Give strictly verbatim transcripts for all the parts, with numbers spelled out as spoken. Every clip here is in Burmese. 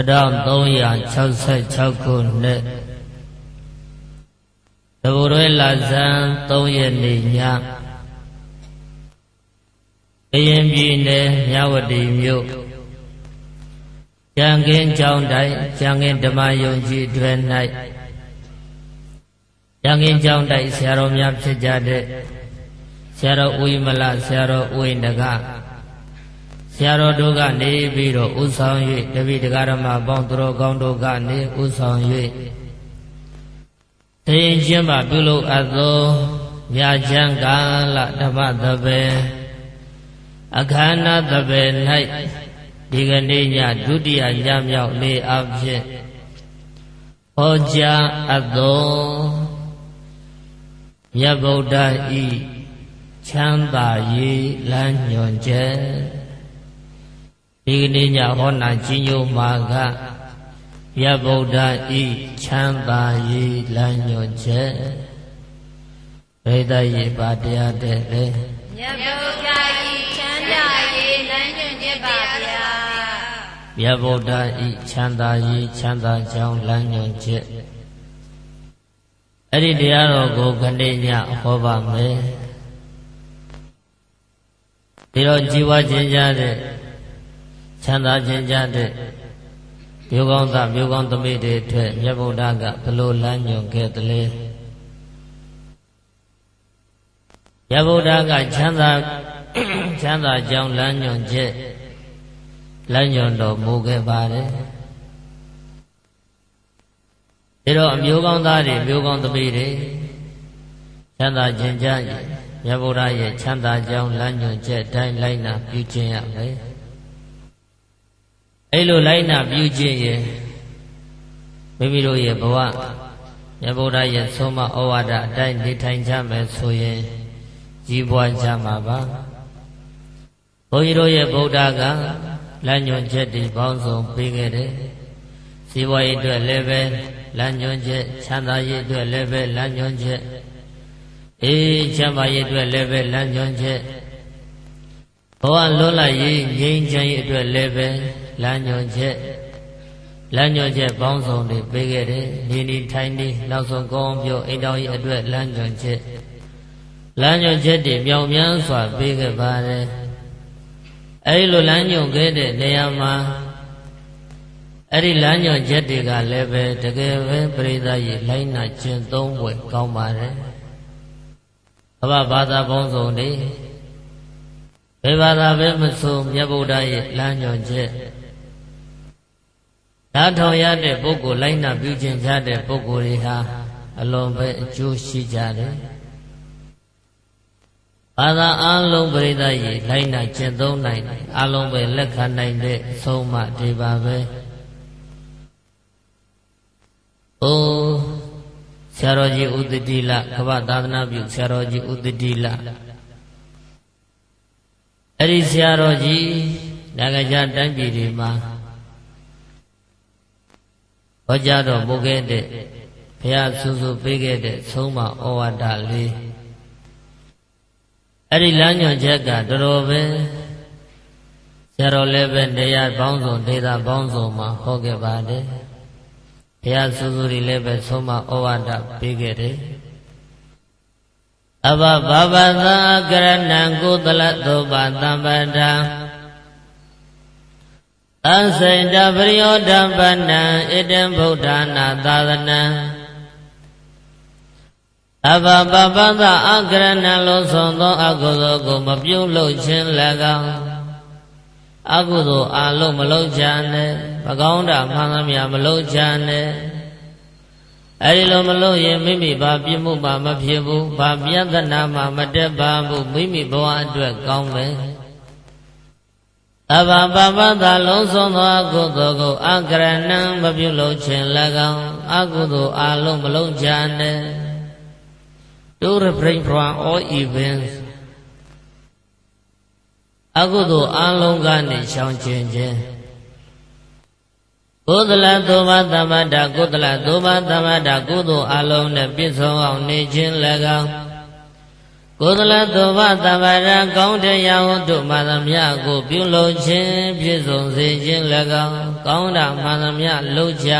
Đam tông ya chau sai chau cô nệ Đồ đối là gian tông ya nì nhạc Yên bì nê nhạc vật đi miêu Chàng kiến trong đại Chàng kiếnဓမ္မ ယုံကြည် တွင်၌Chàng kiến trong đại ဆရာတော်များ ဖြစ်ကြတဲ့ ဆရာတော် ဝိမလ ဆရာတော် ဝိနဂ ဆရာတော်တို့ကနေပြီးတော့ ဥဆောင်၍တပည့်တရားဓမ္မပေါင်းသူတော်ကောင်းတို့ကနေဥဆောင်၍တရင်ချင်းမှပြုလုပ်အပ်သောမြတ်ချမ်းကာလဓမ္မသဘင်အခမ်းအနားသဘင်၌ဒီကနေ့ညဒုတိယညမြောက်နေ့အဖြစ်ဟောကြားအပ်သောမြတ်ဗုဒ္ဓဤချမ်းသာရေးလမ်းညွှန်ချက်ဒီကနေ့ညဟောနာကြီးညိုမှာကမြတ်ဗုဒ္ဓဤချမ်းသာရေးလမ်းညွှန်ချက်ဘိဒယေပါတရားတဲ့လေမြတ်ဗုဒ္ဓဤချမ်းသာရေးလမ်းညွှန်ချက်ပါဗျာမြတ်ဗုဒ္ဓဤချမ်းသာရေးချမ်းသာကြောင်းလမ်းညွှန်ချက်အဲ့ဒီတရားတော်ကိုခဏညဟောပါမယ်ဒီတော့ជីវခြင်းကြတဲ့ချမ်းသာခြင်းကြတဲ့မျိုးကောင်းသားမျိုးကောင်းသမီးတွေအတွက်မြတ်ဗုဒ္ဓကဘလို့လမ်းညွှန်ခဲ့တယ်လဲမြတ်ဗုဒ္ဓကချမ်းသာချမ်းသာကြောင်းလမ်းညွှန်ချက်လမ်းညွှန်တော်မူခဲ့ပါတယ်ဒါတော့အမျိုးကောင်းသားတွေမျိုးကောင်းသမီးတွေချမ်းသာခြင်းကြရဲ့မြတ်ဗုဒ္ဓရဲ့ချမ်းသာကြောင်းလမ်းညွှန်ချက်တိုင်းလိုက်နာပြုခြင်းရမယ်အဲ့လိုလိုက်နာပြုခြင်းရင်မိမိတို့ရဲ့ဘဝမြတ်ဗုဒ္ဓရဲ့ဆုံးမဩဝါဒအတိုင်းနေထိုင်ကြမယ်ဆိုရင်ကြီးပွားကြမှာပါဘုန်းကြီးတို့ရဲ့ဗုဒ္ဓကလမ်းညွှန်ချက်တွေပေါင်းစုံပေးခဲ့တယ်စီးပွားရေးအတွက်လည်းပဲလမ်းညွှန်ချက်ချမ်းသာရေးအတွက်လည်းပဲလမ်းညွှန်ချက်အေးချမ်းသာရေးအတွက်လည်းပဲလမ်းညွှန်ချက်ဘဝလွတ်လပ်ရေးငြိမ်းချမ်းရေးအတွက်လည်းပဲလမ်းညွှန်ချက်လမ်းညွှန်ချက်ပေါင်းစုံတွေပေးခဲ့တယ်နေနေထိုင်နေနောက်ဆုံးကောင်းပြောအိမ်တော်ကြီးအတွက်လမ်းညွှန်ချက်လမ်းညွှန်ချက်တွေမြောင်မြန်းစွာပေးခဲ့ပါတယ်အဲဒီလိုလမ်းညွှန်ခဲ့တဲ့နေရာမှာအဲ့ဒီလမ်းညွှန်ချက်တွေကလည်းပဲတကယ်ပဲပရိသတ်ရဲ့လိုက်နာကျင့်သုံးဝယ်ကောင်းပါတယ်ဘဝဘာသာပေါင်းစုံတွေဘယ်ဘာသာပဲမဆိုမြတ်ဗုဒ္ဓရဲ့လမ်းညွှန်ချက်နားထောင်ရတဲ့ပုဂ္ဂိုလ်လိုက်နာပြုကျင့်ကြတဲ့ပုဂ္ဂိုလ်တွေဟာအလွန်ပဲအကျိုးရှိကြတယ်ဘာသာအလုံးပရိသတ်ရဲ့လိုက်နာကျင့်သုံးနိုင်တယ်အလုံးပဲလက်ခံနိုင်တဲ့အဆုံးအမတွေပါပဲအိုးဆရာတော်ကြီးဥတ္တတိလကမ္ဘာသာသနာပြုဆရာတော်ကြီးဥတ္တတိလအဲ့ဒီဆရာတော်ကြီးနိုင်ငံခြားတိုင်းပြည်တွေမှာဟောကြားတော်မူခဲ့တဲ့ဘုရားဆူဆူပေးခဲ့တဲ့ဆုံးမဩဝါဒလေးအဲ့ဒီလမ်းညွှန်ချက်ကတော်တော်ပဲဆရာတော်လည်းပဲနေရာပေါင်းစုံဒေသပေါင်းစုံမှာဟောခဲ့ပါတယ်ဘုရားဆူဆူတွေလည်းပဲဆုံးမဩဝါဒပေးခဲ့တယ်အဘဘဘသာကရဏံကုသလသောပါတံပဒံသံစိတပရိယောဓပနံဣတံဗုဒ္ဓနာသာသနံအဘဘဘသာအကရဏံလုံးဆုံးသောအကုသိုလ်ကိုမပြုလုပ်ခြင်း၎င်းအကုသိုလ်အလုံးမလုပ်ကြနဲ့မကောင်းတာမှန်သမျှမလုပ်ကြနဲ့အဲဒီလိုမလုပ်ရင်မိမိဘာပြစ်မှုမှမဖြစ်ဘူးဘာပြဿနာမှမတက်ပါဘူးမိမိဘဝအတွက်ကောင်းမယ်အဘဘဘသာလုံးဆုံးသောအကုသိုလ်ကိုအကရဏံမပြုလုပ်ခြင်း၎င်းအကုသိုလ်အလုံးမလုပ်ကြနဲ့ to refrain from all events အကုသိုလ်အလုံးကနေရှောင်ကျဉ်ခြင်းကုသလသောဘသမ္မာဒကုသလသောဘသမ္မာဒကုသိုလ်အလုံးနဲ့ပြည့်စုံအောင်နေခြင်း၎င်းကိုယ်သလသောဘသဗ္ဗရာကောင်းတရားဟုတို့မှန်သမျှကိုပြုလုပ်ခြင်းပြည့်စုံစေခြင်း၎င်းကောင်းတာမှန်သမျှလုပ်ကြ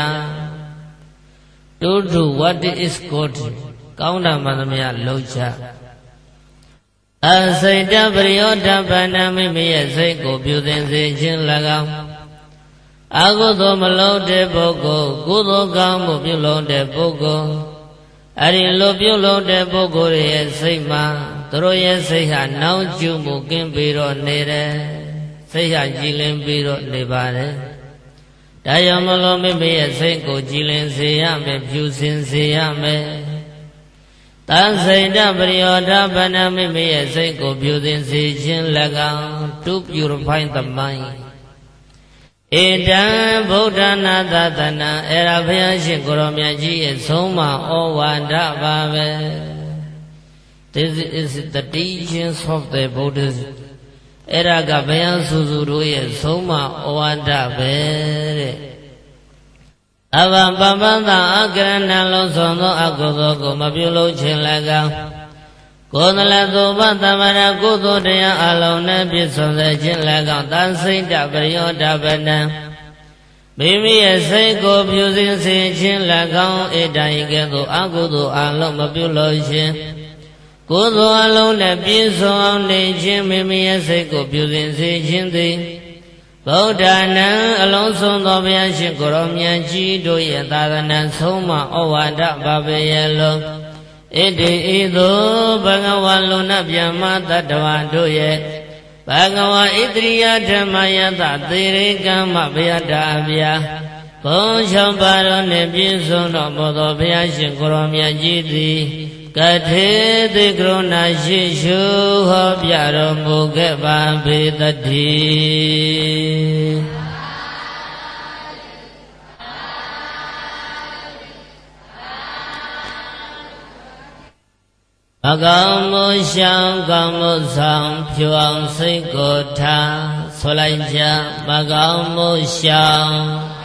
Do do what is good ကောင်းတာမှန်သမျှလုပ်ကြအစိတ်တပရိယောဓပဏမိမိရဲ့စိတ်ကိုပြုသင်စေခြင်း၎င်းအကုသိုလ်မလုပ်တဲ့ပုဂ္ဂိုလ်ကုသိုလ်ကောင်းမှုပြုလုပ်တဲ့ပုဂ္ဂိုလ်အဲ့ဒီလိုပြုလုပ်တဲ့ပုဂ္ဂိုလ်ရဲ့စိတ်မှာသူတို့ရဲ့စိတ်ဟာနောင်ကျမှုကင်းပြီးတော့နေတယ်စိတ်ဟာကြည်လင်ပြီးတော့နေပါတယ်ဒါကြောင့်မလို့မိမိရဲ့စိတ်ကိုကြည်လင်စေရမယ်ဖြူစင်စေရမယ်သံစိတ်တပရိယောဓပဏမိမိရဲ့စိတ်ကိုဖြူစင်စေခြင်း၎င်း to purify the mind ဧတံဗုဒ္ဓနာသတနာအဲ့ဒါဘုရားရှင်ကိုရောမြတ်ကြီးရဲ့ဆုံးမဩဝါဒပါပဲ This is the teachings of the Buddhist အဲ့ဒါကဘုရားစုစုတို့ရဲ့ဆုံးမဩဝါဒပဲတဲ့အဘပပသအကရဏလုံးဆုံးသောအကုသိုလ်ကိုမပြုလုပ်ခြင်း၎င်းကိုယ်သလသောဘသဗ္ဗရာကုသိုလ်တရားအလုံးနဲ့ပြည့်စုံစေခြင်း၎င်းသံစိတ်တပရိယောဓပဏမိမိရဲ့စိတ်ကိုပြုစင်စေခြင်း၎င်းဧတံဤကဲ့သို့အကုသိုလ်အလုံးမပြုလုပ်ခြင်းကိုယ်သောအလုံးနဲ့ပြည့်စုံအောင်နေခြင်းမိမိရဲ့စိတ်ကိုပြုစင်စေခြင်းသည်ဗုဒ္ဓနာအလုံးစုံသောဘုရားရှင်ကိုရောမြတ်ကြီးတို့ရဲ့သာသနာဆုံးမဩဝါဒပါပဲရဲ့လုံးဣတိဤသို့ဘဂဝါလူနာဗျမတတ္တဝါတို့ရဲ့ဘဂဝါဣတရိယဓမ္မယတသေရိကမ္မဘုရားတာဗျာဘုံ၆ပါးတော်နှင့်ပြည့်စုံတော်မူသောဘုရားရှင်ကိုရောမြတ်ကြီးသည်ကထေသေကရုဏာရှိရှုဟောပြတော်မူခဲ့ပါပေတည်းအကောင်မရှောင်းကောင်းမဆောင်ဖြူအောင်စိတ်ကိုထားဆိုလိုက်ကြမကောင်မရှောင်း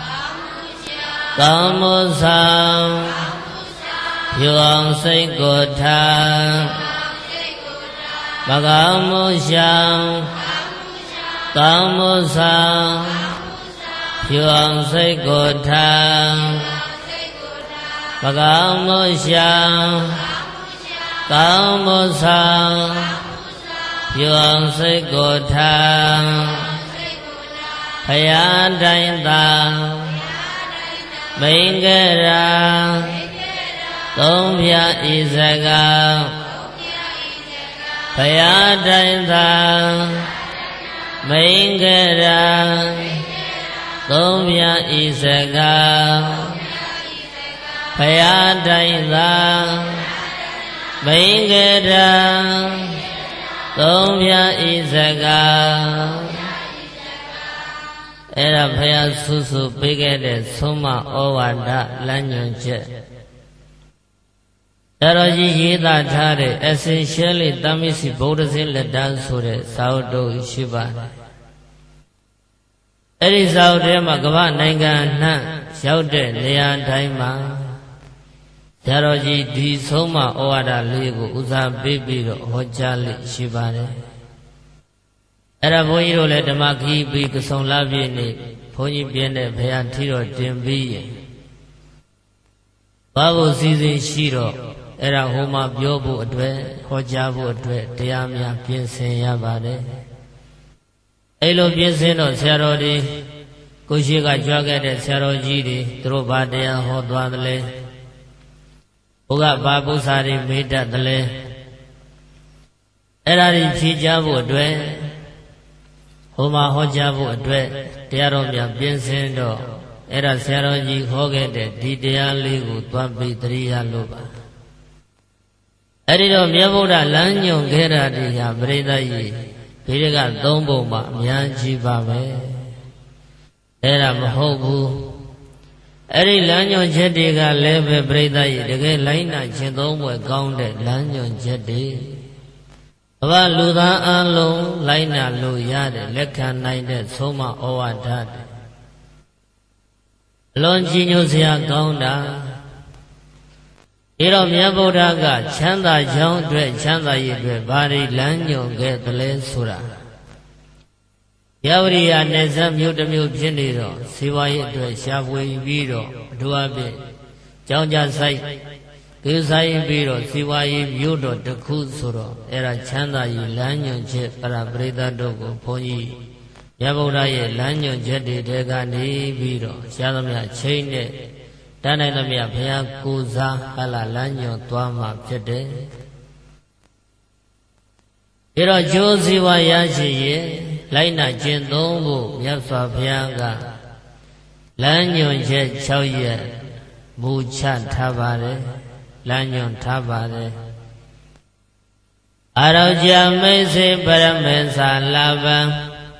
ကောင်းမဆောင်ဖြူအောင်စိတ်ကိုထားမကောင်မရှောင်းကောင်းမဆောင်ဖြူအောင်စိတ်ကိုထားမကောင်မရှောင်းကောင်းမဆောင်ဖြူအောင်စိတ်ကိုထားဖယားတိုင်းသာမိန်ကြရာသုံးပြဤစကားဖယားတိုင်းသာမိန်ကြရာသုံးပြဤစကားဖယားတိုင်းသာမိန်ကြရာသုံးပြဤစကားအဲ့ဒါဘုရားဆုစုပေးခဲ့တဲ့ဆုံးမဩဝါဒလမ်းညွှန်ချက်တော်ကြီးရေးသားထားတဲ့ Essentially Tamisi Buddhist Letter ဆိုတဲ့စာအုပ်တို့ရှိပါတယ်အဲ့ဒီစာအုပ်ထဲမှာကမ္ဘာနိုင်ငံနှံ့ရောက်တဲ့နေရာတိုင်းမှာဆရာတော်ကြီးဒီဆုံးမဩဝါဒလေးကိုဦးစားပေးပြီးတော့ဟောကြားလိရှိပါတယ်အဲ့ဒါဘုန်းကြီးတို့လည်းဓမ္မခီးပြီးကဆုံလာပြည့်နေဘုန်းကြီးပြင်းတဲ့ဘုရားထီတော်တင်ပြီးရင်ဘာလို့စီစဉ်ရှိတော့အဲ့ဒါဟိုမှာပြောဖို့အတွက်ဟောကြားဖို့အတွက်တရားများပြင်ဆင်ရပါတယ်အဲ့လိုပြင်ဆင်တော့ဆရာတော်တွေကိုရှိကကြွားခဲ့တဲ့ဆရာတော်ကြီးတွေသူတို့ဘာတရားဟောသွားသလဲဘုရားဘာပု္ပ္ပာတွေမေတ္တတလဲအဲ့ဒါတွေဖြေကြဖို့အတွက်ဟိုမှာဟောကြားဖို့အတွက်တရားတော်များပြင်ဆင်တော့အဲ့ဒါဆရာတော်ကြီးဟောခဲ့တဲ့ဒီတရားလေးကိုသွားပြီးသတိရလို့ပါအဲ့ဒီတော့မြတ်ဗုဒ္ဓလမ်းညွှန်ခဲ့တာတွေဟာပရိသတ်ကြီးဒီကသုံးပုံမှာအများကြီးပါပဲအဲ့ဒါမဟုတ်ဘူးအဲ့ဒီလမ်းညွှန်ချက်တွေကလည်းပဲပရိသတ်ကြီးတကယ်လိုက်နာခြင်းသုံးပွဲကောင်းတဲ့လမ်းညွှန်ချက်တွေဘာလူသားအလုံးလိုက်နာလို့ရတဲ့လက်ခံနိုင်တဲ့သုံးမဩဝါဒတွေလွန်ကြည်ညိုစရာကောင်းတာဒီတော့မြတ်ဗုဒ္ဓကချမ်းသာကြောင်းအတွက်ချမ်းသာရေးအတွက်ဘာတွေလမ်းညွှန်ခဲ့သလဲဆိုတာယဝရိယနယ်စပ်မြို့တစ်မြို့ဖြစ်နေတော့စေဝါရေးအတွက်ရှားဖွေပြီးတော့အထူးအဖြင့်ကြောင်းကြဆိုင်ကိစ္စရေးပြီးတော့စေဝါရေးမြို့တော်တစ်ခုဆိုတော့အဲ့ဒါချမ်းသာရေးလမ်းညွှန်ချက်အဲ့ဒါပရိသတ်တို့ကိုဘုန်းကြီးမြတ်ဗုဒ္ဓရဲ့လမ်းညွှန်ချက်တွေတဲကနေပြီးတော့ရှားသမျှချိန်နဲ့တန်းနိုင်သမျှဘုရားကိုစားဟလာလမ်းညွှန်သွားမှာဖြစ်တယ်။ဒါတော့ကျိုးစီဝါရရှိရဲ့လိုက်နာကျင့်သုံးဖို့မြတ်စွာဘုရားကလမ်းညွှန်ချက်၆ရက်မူချထားပါတယ်လမ်းညွှန်ထားပါတယ်အာရောကြမိတ်စေပရမေသာလာဗံ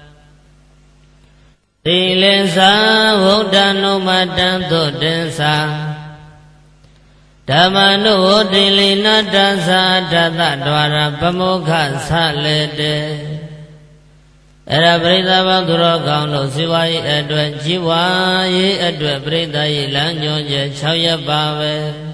သီလင်္စာဝုဒ္ဓနုမတံသုတ္တင်္စာဓမ္မနုဝတိလိနတ္တသာတတဒွါရပမောခသလေတေအဲ့ဒါပရိသတ်ဘောသူတော်ကောင်းတို့ဇီဝရေးအတွက်ជីវရေးအတွက်ပရိသတ်ရေးလမ်းညွှန်ချက်၆ရက်ပါပဲ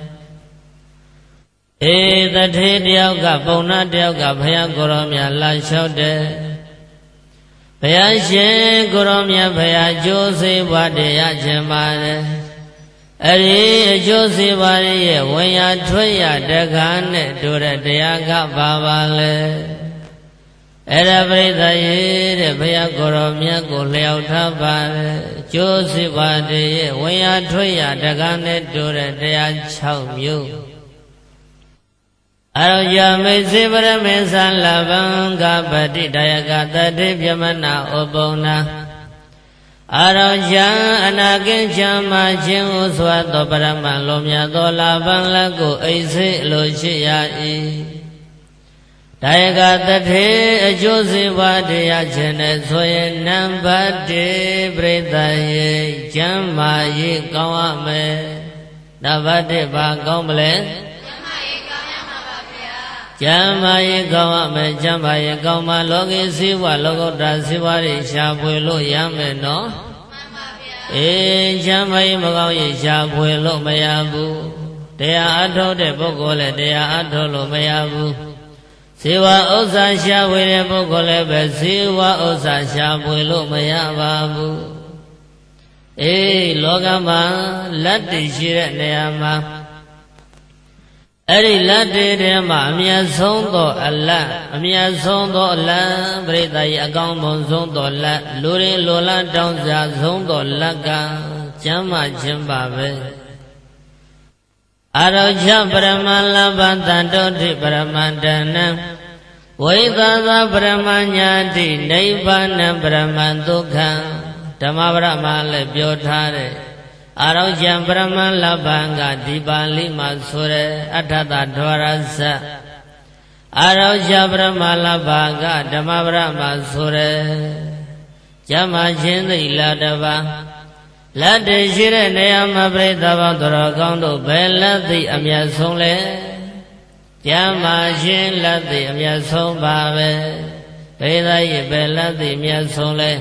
အေတထေတယောက်ကပုံနာတယောက်ကဘုရားကိုရောမြတ်လာလျှောက်တယ်ဘုရားရှင်ကိုရောမြတ်ဘုရားကျိုးစေဘွားတရားခြင်းပါတယ်အဲ့ဒီအကျိုးစေဘွားရဲ့ဝင်ရထွက်ရတက္ကနဲ့တို့တဲ့တရားကပါပါလေအဲ့ဒါပရိသတ်ရဲ့တဲ့ဘုရားကိုရောမြတ်ကိုလျှောက်ထားပါတယ်ကျိုးစေဘွားရဲ့ဝင်ရထွက်ရတက္ကနဲ့တို့တဲ့တရား၆မျိုးအရောယမေစေပရမေသလဗံကပတိတယကတတိပြမနာဥပုံနာအရောယအနာကင်းချမ်းမှခြင်းဟုစွာသောပရမန်လုံးမြတ်သောလဗံလက်ကိုအိစိလိုရှိရ၏တယကတတိအကျိုးစေဝတရားခြင်းနဲ့ဆိုရင်နံပါတ်၁ပြိတ္တယေကျမ်းမာရေးကောင်းရမယ်နံပါတ်၁ဘာကောင်းမလဲကျမ်းမာရေးကောင်းရမယ်ကျမ်းမာရေးကောင်းမှလောကီဇီဝလောကုတ္တရာဇီဝတွေရှားဖွေလို့ရမယ်နော်မှန်ပါဗျာအေးကျမ်းမာရေးမကောင်းရင်ရှားဖွေလို့မရဘူးတရားအထုတ်တဲ့ပုဂ္ဂိုလ်လည်းတရားအထုတ်လို့မရဘူးဇီဝဥစ္စာရှားဖွေတဲ့ပုဂ္ဂိုလ်လည်းပဲဇီဝဥစ္စာရှားဖွေလို့မရပါဘူးအေးလောကမှာလက်တည်ရှိတဲ့နေရာမှာအဲ့ဒီလက်တေထဲမှာအမြတ်ဆုံးသောအလတ်အမြတ်ဆုံးသောအလတ်ပရိသတ်ရဲ့အကောင်းမွန်ဆုံးသောလက်လူရင်းလိုလားတောင်းစားဆုံးသောလက်ကကျမ်းမာခြင်းပါပဲအရောချပရမလဘတန္တောတိပရမန္တနံဝိသသာပရမညာတိနိဗ္ဗာနံပရမန်ဒုက္ခံဓမ္မပရမလည်းပြောထားတယ်အရောချံပရမလဘံကဒီပါဠိမှာဆိုတဲ့အဋ္ဌတဒွါရဇတ်အရောချပရမလဘံကဓမ္မပရမဆိုတဲ့ကျမ်းမာခြင်းသိလာတပါလက်တည်ရှိတဲ့နေရာမှာပြိဿဘောသူတော်ကောင်းတို့ဘယ်လက်သိအမြတ်ဆုံးလဲကျမ်းမာခြင်းလက်သိအမြတ်ဆုံးပါပဲပြိဿရဲ့ဘယ်လက်သိအမြတ်ဆုံးလဲ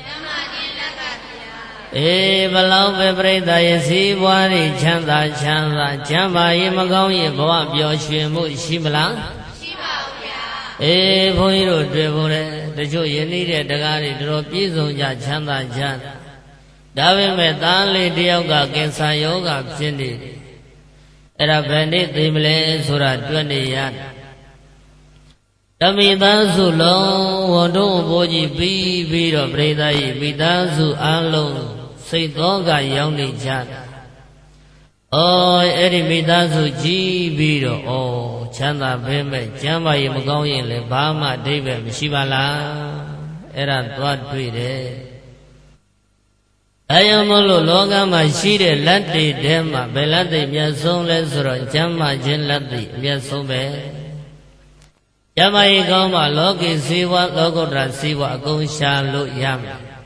အေးဘလောက်ပဲပြိဿရဲ့စီးပွားတွေချမ်းသာချမ်းသာကျမ်းမာရေးမကောင်းရင်ဘဝပျော်ရွှင်မှုရှိမလားရှိပါဘူးဗျာအေးဘုန်းကြီးတို့တွေ့ဖို့လေတချို့ယနေ့တဲ့တရားတွေတော်ပြည့်စုံကြချမ်းသာကြဒါပေမဲ့သားလေးတယောက်ကကင်ဆာယောဂဖြစ်နေတယ်အဲ့ဒါဘယ်နေ့သိမလဲဆိုတာတွက်နေရတယ်ဓမိသားစုလုံးဝန်တို့ဘိုးကြီးပြီးပြီးတော့ပြိဿရဲ့မိသားစုအလုံးစိတ်သောကရောက်နေကြတယ်။အော်အဲ့ဒီမိသားစုကြီးပြီးတော့အော်ချမ်းသာပဲမဲ့ကျမ်းမာရေးမကောင်းရင်လည်းဘာမှအဓိပ္ပာယ်မရှိပါလား။အဲ့ဒါသွားတွေ့တယ်။အဲကြောင့်မို့လို့လောကမှာရှိတဲ့လက်တွေထဲမှာဘယ်လက်တွေအမြတ်ဆုံးလဲဆိုတော့ကျမ်းမာခြင်းလက်တွေအမြတ်ဆုံးပဲ။ကျမ်းမာရေးကောင်းမှလောကီဇီဝလောကုတ္တရာဇီဝအကုန်ရှာလို့ရမယ်။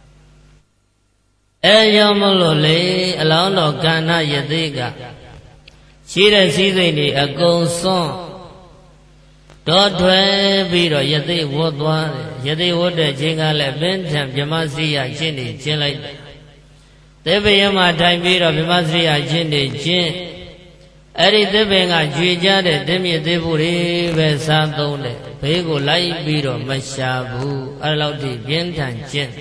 အဲကြောင့်မလို့လေအလောင်းတော်ကန္နယသိကရှိတဲ့စည်းစိမ်တွေအကုန်စွန့်တော်ထွယ်ပြီးတော့ယသိဝတ်သွားတယ်ယသိဝတ်တဲ့ချိန်ကလည်းပင်ထံဗြဟ္မစိယရှင်းနေခြင်းလိုက်တယ်သေဗယမထိုင်ပြီးတော့ဗြဟ္မစိယရှင်းနေခြင်းအဲ့ဒီသစ်ပင်ကကြွေကြတဲ့တမြစ်သေးဘူးတွေပဲစားသုံးတယ်ဘေးကိုလိုက်ပြီးတော့မရှာဘူးအဲ့လောက်ထိပြင်းထန်ကျင့်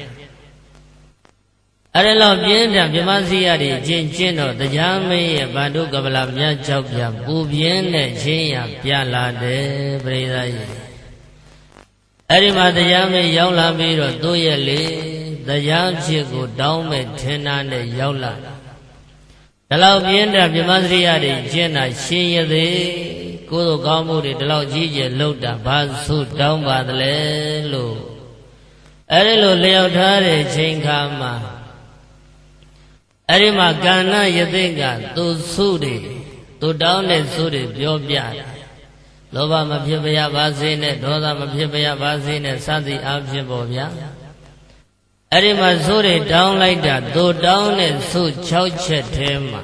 အဲ့လောက်ပြင်းထန်မြမစီရတွေကျင့်ကျင့်တော့တရားမင်းရဲ့ဗန္ဓုကပလမြတ်ကြောက်ပြပူပြင်းတဲ့ချင်းရပြလာတယ်ပရိသတ်ကြီးအဲ့ဒီမှာတရားမင်းရောက်လာပြီးတော့သူ့ရဲ့လေတရားဖြစ်ကိုတောင်းမဲ့ထင်တာနဲ့ရောက်လာဒီလောက်ပြင်းတဲ့မြမစရိယတွေကျင့်တာရှင်းရသေးကိုယ်တို့ကောင်းမှုတွေဒီလောက်ကြီးကျယ်လှုပ်တာဘာသုတောင်းပါသလဲလို့အဲ့ဒီလိုလျောက်ထားတဲ့ချိန်ခါမှာအဲ့ဒီမှာကဏ္ဍယသိကသူသုတွေသူတောင်းတဲ့သုတွေပြောပြတယ်လောဘမဖြစ်ပါရပါစေနဲ့ဒေါသမဖြစ်ပါရပါစေနဲ့စသည်အဖြစ်ပေါ်ဗျာအဲ့ဒီမှာသုတွေတောင်းလိုက်တာသူတောင်းတဲ့သု၆ချက်ထဲမှာ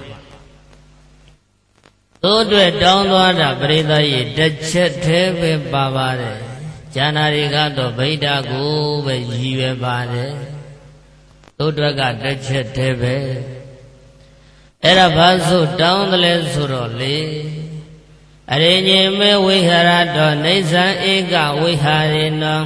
သူအတွက်တောင်းသွားတာပရိသတ်ကြီးတစ်ချက်ထဲပဲပါပါတယ်ဉာဏတွေကတော့ဗိဓာကိုပဲရည်ရွယ်ပါတယ်သူအတွက်ကတစ်ချက်ထဲပဲအဲ့ဒါဘာသုတောင်းတယ်လဲဆိုတော့လေအရိညေမေဝိဟရတောနေသံဧကဝိဟာရေနော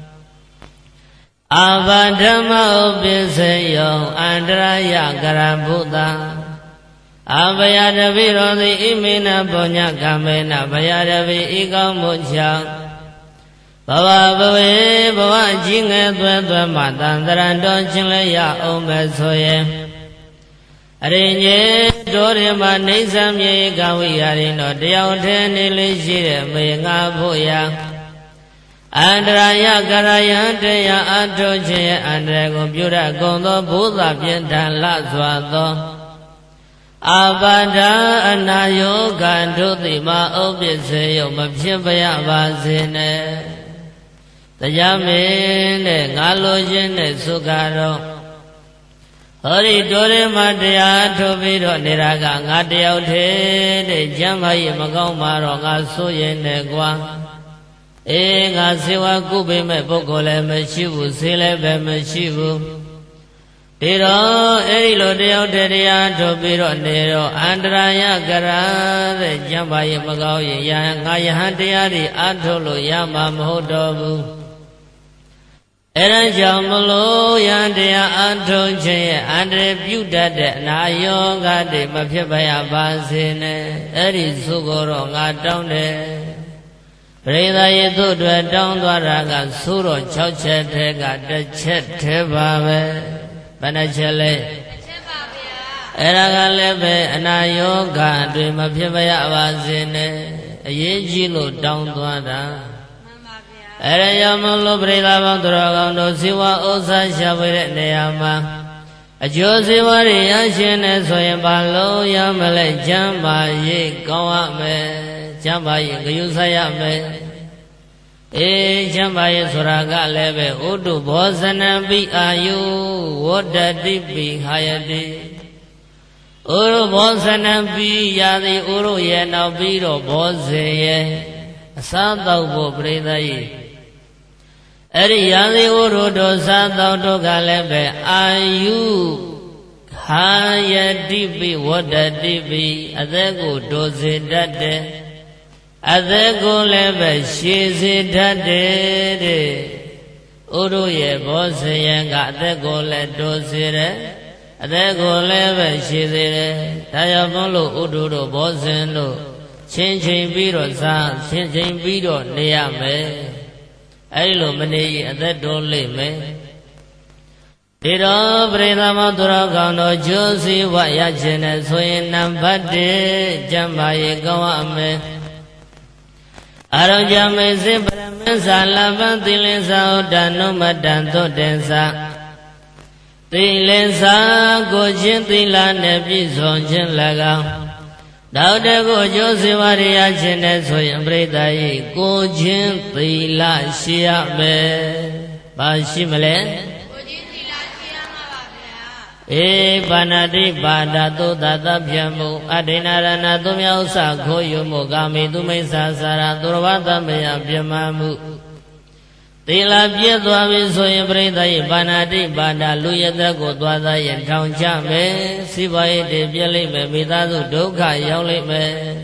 အာဘာဓမ္မဥပိစေယောအန္တရာယကရဗုဒ္ဓအာဘယတပိရောတိဣမေနပုညကမေနဘယတပိဤကောင်းမှုကြောင့်ဘဝဘဝေဘဝကြီးငယ်သွဲသွဲမှတန်တရံတော်ချင်းလဲရအောင်ပဲဆိုရင်အရိညေတို့ရမနေသံမြေကဝိဟာရိနောတယောက်တည်းနေလေးရှိတဲ့မေငါဖို့ရာအန္တရာယကရယံတရားအထောခြင်းရဲ့အန္တရာယ်ကိုပြုရကုန်သောဘုရားပြင်းထန်လှစွာသောအာဘာဒအနာယောဂံတို့သည်မအုပ်ပစ္စေယမဖြစ်ပါရပါစေနဲ့တရားမင်းနဲ့ငါလိုခြင်းနဲ့သုခတော့ဟောဒီတို့ရမတရားထုတ်ပြီးတော့နေတာကငါတယောက်တည်းတဲ့ကျမ်းမာရေးမကောင်းမှာတော့ငါစိုးရင်နဲ့ကွာအေးငါစေဝါကုပေမဲ့ပုဂ္ဂိုလ်လည်းမရှိဘူးဆေးလည်းပဲမရှိဘူးဒီတော့အဲ့ဒီလိုတယောက်တည်းတရားထုတ်ပြီးတော့နေတော့အန္တရာယကရာတဲ့ကျမ်းမာရေးမကောင်းရင်ယဟန်ငါယဟန်တရားတွေအထုတ်လို့ရမှာမဟုတ်တော့ဘူးအဲဒါကြောင့်မလို့ယန္တရားအထုံးခြင်းရဲ့အန္တရာယ်ပြုတတ်တဲ့အနာယောဂတွေမဖြစ်ပါရပါစေနဲ့အဲ့ဒီသုကိုတော့ငါတောင်းတယ်ပရိသတ်ရဲ့သူ့အတွက်တောင်းသွားတာကသုတော်၆ချက်ထဲကတစ်ချက်ထဲပါပဲဘယ်နှချက်လဲတစ်ချက်ပါဗျာအဲ့ဒါကလည်းပဲအနာယောဂတွေမဖြစ်ပါရပါစေနဲ့အရေးကြီးလို့တောင်းသွားတာအဲ့ဒါကြောင့်မလို့ပရိသတ်ပေါင်းသူတော်ကောင်းတို့ဇီဝဥစ္စာရှာဖွေတဲ့နေရာမှာအကျိုးဇီဝတွေရရှိနေဆိုရင်ဘာလို့ရမလဲကျမ်းမာရေးကောင်းရမယ်ကျမ်းမာရေးဂရုစိုက်ရမယ်အေးကျမ်းမာရေးဆိုတာကလည်းပဲဥတုဘောဇနံပိအာယုဝတ္တတိပိဟာယတိဥရုဘောဇနံပိရာတိဥရုရဲ့နောက်ပြီးတော့ဘောဇင်ရဲ့အစားတော့ဖို့ပြိဿကြီးအဲ့ဒီရာဇီဝရုတို့စားတော့တို့ကလည်းပဲအာယုဟာယတိပိဝတ္တတိပိအသက်ကိုဒိုစေတတ်တယ်အသက်ကိုလည်းပဲရှည်စေတတ်တယ်တဲ့ဥရုရဲ့ဘောဇယံကအသက်ကိုလည်းဒိုစေတယ်အသက်ကိုလည်းပဲရှည်စေတယ်ဒါကြောင့်မလို့ဥဒုတို့ဘောဇင်တို့ချင်းချင်းပြီးတော့စားချင်းချင်းပြီးတော့နေရမယ်အဲ့လိုမနေရင်အသက်တိုးလိမ့်မယ်ဒီတော့ပရိသမသူတော်ကောင်းတို့ကျိုးစီဝရခြင်းနဲ့ဆိုရင်နံပါတ်၁ကျမ်းမာရေးကောင်းရမယ်အာရုံကြမေစေပရမစ္ဆာလဗ္ဗံသီလင်္စာဥဒ္ဒနုမတံသုတ်တင်္စာသီလင်္စာကိုချင်းသီလနဲ့ပြည့်စုံခြင်း၎င်းနောက်တကူကျိုးစီဝရရခြင်းနဲ့ဆိုရင်ပြိတ္တာဤကိုချင်းသီလရှိရမယ်။ဘာရှိမလဲ။ကိုချင်းသီလရှိရမှာပါဗျာ။အေပါဏတိပါဒသုတသဗ္ဗံမူအဒိဏရဏသူမြောက်စခိုးယူမှုကာမိသူမိစ္ဆာစာရသူရဝတ္တမယပြမမှုသီလပြည့်သွားပြီဆိုရင်ပြိတ္တာဤပါဏတိပါဒလူရသက်ကိုသွားသားရင်ထောင်ချမယ်။စိဘဝိတ္တပြည့်လိမ့်မယ်မိသားစုဒုက္ခရောက်လိမ့်မယ်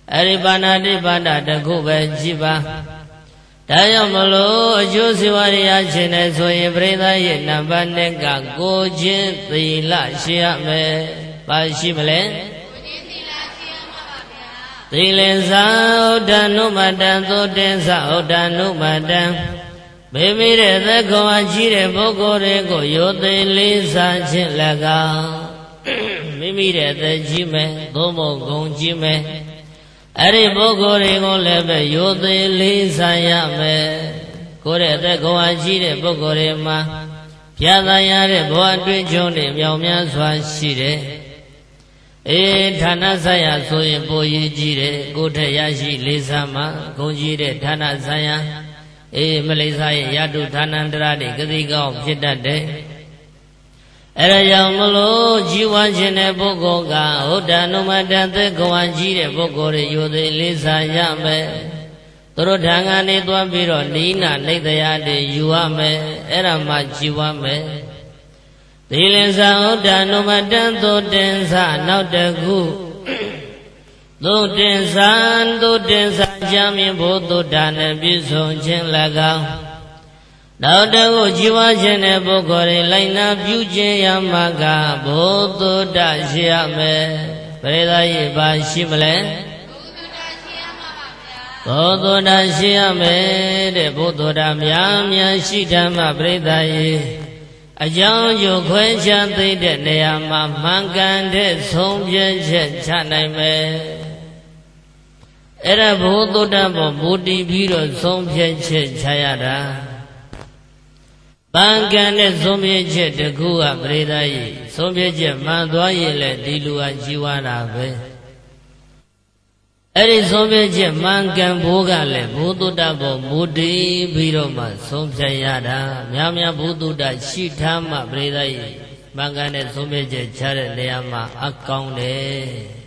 အဲ့ဒီပါဏာတိပါဒတခုပဲကြည်ပါဒါကြောင့်မလို့အကျိုးစီးပွားရခြင်းနဲ့ဆိုရင်ပရိသတ်ရဲ့နံပါတ်နှစ်ကကိုချင်းသီလရှိရမယ်ပါရှိမလဲသီလင်္စာဥဒ္ဒနုမတံသုတင်္စာဥဒ္ဒနုမတံမိမိတဲ့သက်ခွန်အားကြီးတဲ့ပုဂ္ဂိုလ်တွေကိုရိုသေလေးစားခြင်း၎င်းမိမိတဲ့သက်ကြီးမယ်သို့မဟုတ်ဂုဏ်ကြီးမယ်အဲ့ဒီပုဂ္ဂိုလ်တွေကိုလည်းပဲရိုသေလေးစားရမယ်ကိုယ်ရဲ့သက်ခွန်အားကြီးတဲ့ပုဂ္ဂိုလ်တွေမှာဖြာသာရတဲ့ဘဝအတွင်းချုံတွေမြောင်များစွာရှိတယ်အေးဌာနဆိုင်ရာဆိုရင်ပိုရည်ကြီးတယ်ကိုယ်ထက်ရရှိလေးစားမှဂုဏ်ကြီးတဲ့ဌာနဆိုင်ရာအေးမလေးစားရဲ့ယတုဌာနန္တရတွေကတိကောင်းဖြစ်တတ်တယ်အဲဒါကြောင့်မလို့ជីវခြင်းတဲ့ပုဂ္ဂိုလ်ကဟောဒနုမတန်သက်ကွာကြီးတဲ့ပုဂ္ဂိုလ်တွေယူသည်လေးစားရမယ်သူတို့ဓာန်ကနေသွားပြီးတော့နိနာနေတရားတွေယူရမယ်အဲ့ဒါမှជីវမယ်သီလင်္စာဟောဒနုမတန်သုတင်္စာနောက်တခုသုတင်္စာသုတင်္စာကြံမြင်ဘုသုဒ္ဓနဲ့ပြည့်စုံခြင်း၎င်းနောက်တခုជីវခြင်းတဲ့ပုဂ္ဂိုလ်တွေလိုက်နာပြုခြင်းရမှာကဘုသုဒ္ဓရှိရမယ်ပရိသတ်ရေပါရှိမလဲဘုသုဒ္ဓရှိရမယ်တဲ့ဘုသုဒ္ဓများများရှိဓမ္မပရိသတ်ရေအကြောင်းကျိုးခွဲခြားသိတဲ့နေရာမှာမှန်ကန်တဲ့ဆုံးဖြတ်ချက်ချနိုင်မယ်အဲ့ဒါဘုသုဒ္ဓဘောမူတည်ပြီးတော့ဆုံးဖြတ်ချက်ချရတာပန်ကန်တဲ့ဆုံးဖြတ်ချက်တခုကပရိသတ်ကြီးဆုံးဖြတ်ချက်မှန်သွားရင်လည်းဒီလူကជីវတာပဲအဲ့ဒီဆုံးဖြတ်ချက်မှန်ကန်ဖို့ကလည်းဘုသုဒ္ဓဘောမူတည်ပြီးတော့မှဆုံးဖြတ်ရတာများများဘုသုဒ္ဓရှိထားမှပရိသတ်ကြီးမှန်ကန်တဲ့ဆုံးဖြတ်ချက်ချတဲ့နေရာမှာအကောင်းတယ်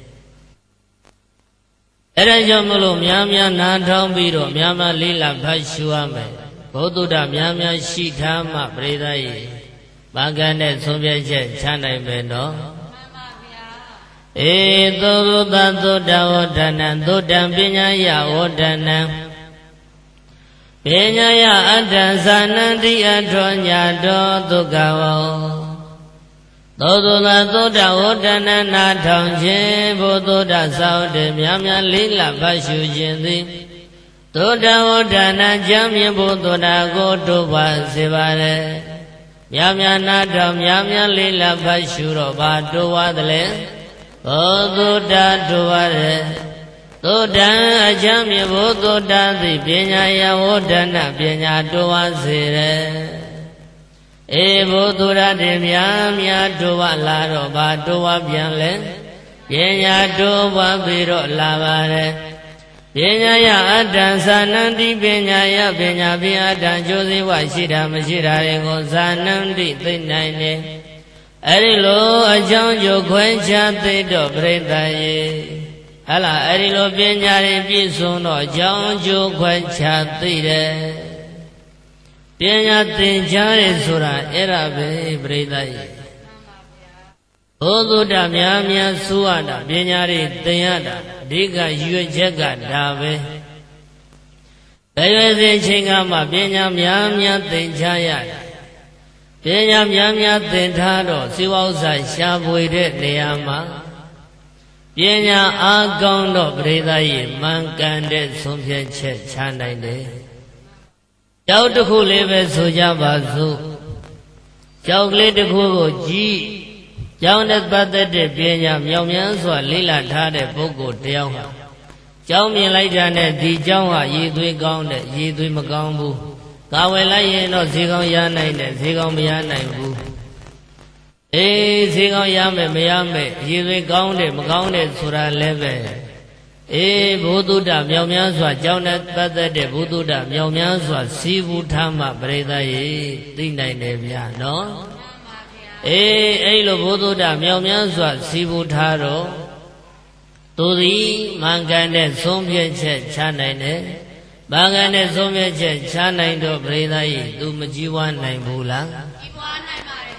အဲ့ဒါကြောင့်မလို့များများနားထောင်ပြီးတော့များများလေးလာဖတ်ရှုရမယ်ဘုသုဒ္ဓများများရှိထားမှပရိသတ်ရေမှန်ကန်တဲ့ဆုံးဖြတ်ချက်ချနိုင်မယ်နော်မှန်ပါဗျာအေသုဒ္ဓသုဒ္ဓဝဋ္ဌနံသုဒ္ဓံပညာယဝဋ္ဌနံပညာယအတ္တဇာနန္တိအထောညာတော်ဒုက္ခဝောသောသုဒ္ဓသုဒ္ဓဝဋ္ဌနံနာထောင်ခြင်းဘုသုဒ္ဓသာဝတ္တများများလေးလာဖတ်ရှုခြင်းသည်သုဒ္ဓဝဋ္ဌနံကြံမြင်ဘုသုဒ္ဓကိုတို့ပါစေပါလေများများနာထောင်များများလေးလာဖတ်ရှုတော့ဘာတို့ဝါသလဲဘောသုဒ္ဓတို့ပါလေသုဒ္ဓံအကြံမြင်ဘုသုဒ္ဓသည်ပညာယဝဋ္ဌနပညာတို့ဝါစေတယ်အေဘုသုဒ္ဓတေများများတို့ဝါလာတော့ဘာတို့ဝါပြန်လဲပညာတို့ဝါပြီးတော့လာပါတယ်ပညာယအတ္တဇာနန္တိပညာယပညာပိအတ္တကျိုးစေဝရှိတာမရှိတာတွေကိုဇာနန္တိသိနိုင်တယ်အဲ့ဒီလိုအကြောင်းကျိုးခွဲခြားသိတော့ပြိတ္တရေဟလာအဲ့ဒီလိုပညာတွေပြည့်စုံတော့အကြောင်းကျိုးခွဲခြားသိတယ်ပညာသင်ကြားတယ်ဆိုတာအဲ့ဒါပဲပြိတ္တရေဘုသုဒ္ဓများများဆိုရတာပညာတွေသင်ရတာအဓိကရွေချက်ကဒါပဲဘယ်ရွယ်စဉ်ချိန်ကမှပညာများများသင်ချရတယ်ပညာများများသင်ထားတော့စေဝဥစ္စာရှားပွေတဲ့နေရာမှာပညာအားကောင်းတော့ပရိသတ်ရဲ့မှန်ကန်တဲ့ဆုံးဖြတ်ချက်ချနိုင်တယ်ကြောက်တစ်ခုလေးပဲဆိုကြပါစို့ကြောက်ကလေးတစ်ခုကိုကြည့်ကျောင်းနဲ့ပတ်သက်တဲ့ပညာမြောင်မြန်းစွာလေ့လာထားတဲ့ပုဂ္ဂိုလ်တယောက်ဟာကျောင်းမြင်လိုက်တာနဲ့ဒီကျောင်းဟာရည်သွေးကောင်းတဲ့ရည်သွေးမကောင်းဘူး။ကာဝယ်လိုက်ရင်တော့ဈေးကောင်းရနိုင်တယ်ဈေးကောင်းမရနိုင်ဘူး။အေးဈေးကောင်းရမယ်မရမယ်ရည်သွေးကောင်းတယ်မကောင်းတယ်ဆိုတာလည်းပဲအေးဘုသုဒ္ဓမြောင်မြန်းစွာကျောင်းနဲ့ပတ်သက်တဲ့ဘုသုဒ္ဓမြောင်မြန်းစွာစီးပူးထားမှပရိသတ်ရေသိနိုင်တယ်ဗျာနော်။အေးအဲ့လိုဘုသုဒ္ဓမြောင်မြန်းစွာစီးပူးထားတော့သူသည်မှန်ကန်တဲ့ဆုံးဖြတ်ချက်ချနိုင်တယ်။မှန်ကန်တဲ့ဆုံးဖြတ်ချက်ချနိုင်တော့ပရိသတ်ကြီးသူမကြည်ဝနိုင်ဘူးလား။ကြည်ဝနိုင်ပါတယ်ဗျာ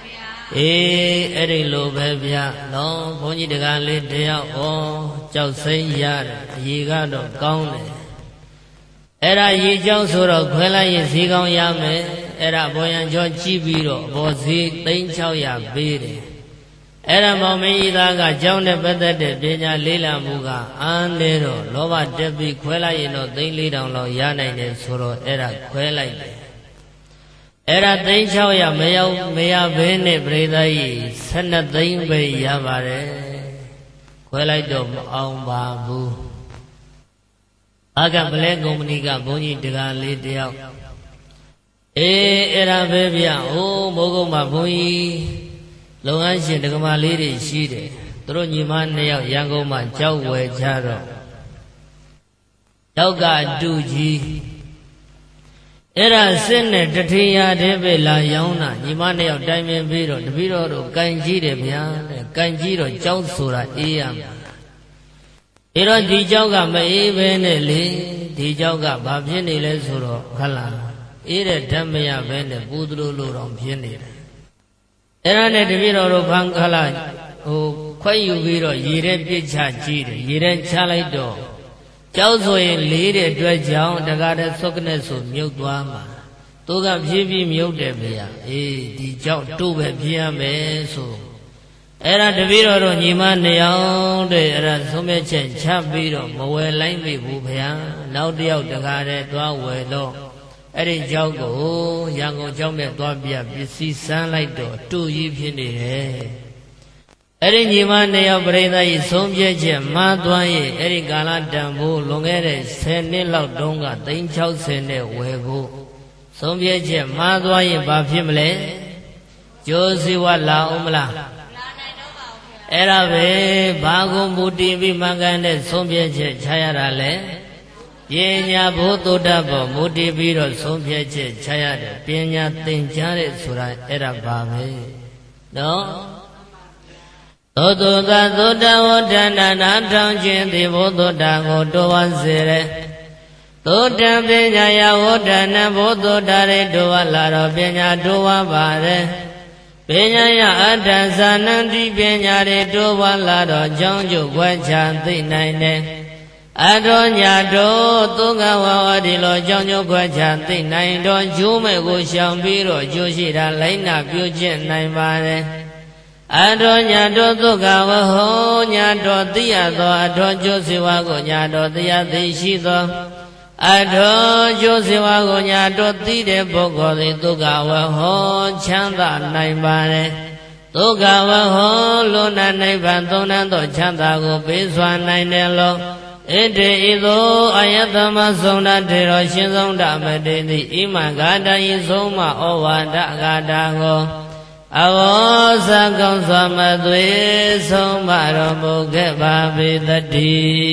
အေးအဲ့ဒီလိုပဲဗျာနော်ဘုန်းကြီးတကားလေးတယောက်ဩကြောက်စိမ့်ရတယ်အရေးကတော့ကောင်းတယ်အဲ့ဒါရေကြောက်ဆိုတော့ခွဲလိုက်ရင်ဈေးကောင်းရမယ်အဲ့ဒါဘောရန်ကျော်ကြည့်ပြီးတော့ဘောဈေးသိန်း၆ရာပေးတယ်အဲ့ဒါမောင်မင်းကြီးသားကကျောင်းနဲ့ပတ်သက်တဲ့ပညာလေးလာမှုကအန်းသေးတော့လောဘတက်ပြီးခွဲလိုက်ရင်တော့သိန်း၄ထောင်လောက်ရနိုင်တယ်ဆိုတော့အဲ့ဒါခွဲလိုက်တယ်အဲ့ဒါသိန်း၆ရာမရောက်မရဘဲနဲ့ပြိဿကြီး၁၂သိန်းပဲရပါတယ်ခွဲလိုက်တော့မအောင်ပါဘူးအာကပလဲကုမ္ပဏီကဘုန်းကြီးတကားလေးတယောက်အေးအဲ့ဒါပဲဗျဟိုးမိုးကုတ်မှာဘုန်းကြီးလုပ်ငန်းရှင်တက္ကမလေးတွေရှိတယ်သူတို့ညီမနှစ်ယောက်ရန်ကုန်မှာကြောက်ဝယ်ကြတော့ကြောက်ကအတူကြီးအဲ့ဒါစစ်နဲ့တထေရတဲ့ပဲလာရောင်းတာညီမနှစ်ယောက်တိုင်ပင်ပြီးတော့တပည့်တော်တို့ကန်ကြီးတယ်ဗျာတဲ့ကန်ကြီးတော့ကြောက်ဆိုတာအေးရမှာအဲ့တော့ဒီကြောက်ကမအေးပဲနဲ့လေဒီကြောက်ကဘာဖြစ်နေလဲဆိုတော့ခလာအေးတဲ့ဓာတ်မရပဲနဲ့ပူသလိုလိုတော့ဖြစ်နေတယ်အဲ့ဒါနဲ့တပည့်တော်တို့ဖန်ခလာဟိုခွဲယူပြီးတော့ရေထဲပြစ်ချကြည့်တယ်ရေထဲချလိုက်တော့ကြောက်ဆိုရင်လေးတဲ့အတွက်ကြောင့်တကားတဲ့သုတ်ကနေဆိုမြုပ်သွားမှာသူကဖြည်းဖြည်းမြုပ်တယ်ဗျာအေးဒီကြောက်တို့ပဲပြရမယ်ဆိုအဲ့ဒါတပည့်တော်တို့ညီမနှစ်ယောက်တဲ့အဲ့ဒါသုံးမဲ့ချက်ချပြီးတော့မဝယ်လိုက်မိဘူးဗျာနောက်တစ်ယောက်တကားတဲ့သွားဝယ်တော့အဲ့ဒီကြောက်ကိုရန်ကုန်ကြောက်နဲ့သွားပြပစ္စည်းစမ်းလိုက်တော့တူကြီးဖြစ်နေတယ်အဲ့ဒီညီမနှစ်ယောက်ပြိဿကြီးသုံးပြချက်မှားသွားရင်အဲ့ဒီကာလတန်ဖို့လွန်ခဲ့တဲ့ဆယ်နှစ်လောက်တုန်းကသိန်း၆၀နဲ့ဝယ်ဖို့သုံးပြချက်မှားသွားရင်ဘာဖြစ်မလဲကျိုးစီဝါလာအောင်မလားအဲ့ဒါပဲဘာကိုမူတည်ပြီးမှန်ကန်တဲ့သုံးပြချက်ချရတာလဲပညာဘုဒ္ဓတ္တဘောမူတည်ပြီးတော့သုံးပြချက်ချရတယ်ပညာသင်ကြားတဲ့ဆိုတာအဲ့ဒါပါပဲနော်သောတုသာသုတဝဋ္ဌနာနာထောင်ခြင်းသည်ဘုဒ္ဓတ္တကိုတိုးဝါစေတယ်သုတ္တံပညာယဝဋ္ဌနာဘုဒ္ဓတ္တရေတိုးဝါလာတော့ပညာတိုးဝါပါတယ်ပညာယအတ္တဇာနံတိပညာတွေတိုးဝါလာတော့ကြောင်းကျုပ်ွယ်ချသိနိုင်တယ်အတောညာတို့သုခဝဝဒီလိုကြောင်းကျုပ်ွယ်ချသိနိုင်တော့ကျိုးမဲ့ကိုရှောင်ပြီးတော့ကျိုးရှိတာလိုက်နာပြုကျင့်နိုင်ပါတယ်အတောညာတို့သုခဝဟောညာတော်သိရသောအတောကျိုးစေဝါကိုညာတော်သိရသိရှိသောအတောကျိုးစေဝါကိုညာတော်သိတဲ့ပုဂ္ဂိုလ်သည်သုခဝဟောချမ်းသာနိုင်ပါတယ်ဒုက္ခဝဟောလွန်နာနိဗ္ဗာန်သုံးနှံသောချမ်းသာကိုပေးစွာနိုင်တယ်လို့ဣတိဤသို့အယတမသုံးတထေရောရှင်ဆုံးတမတေသည်ဣမံဂါတယိသုံးမဩဝါဒဂါတာကိုအဝေါစကောင်းစွာမသွေဆုံးမတော်မူခဲ့ပါပေတည်းပ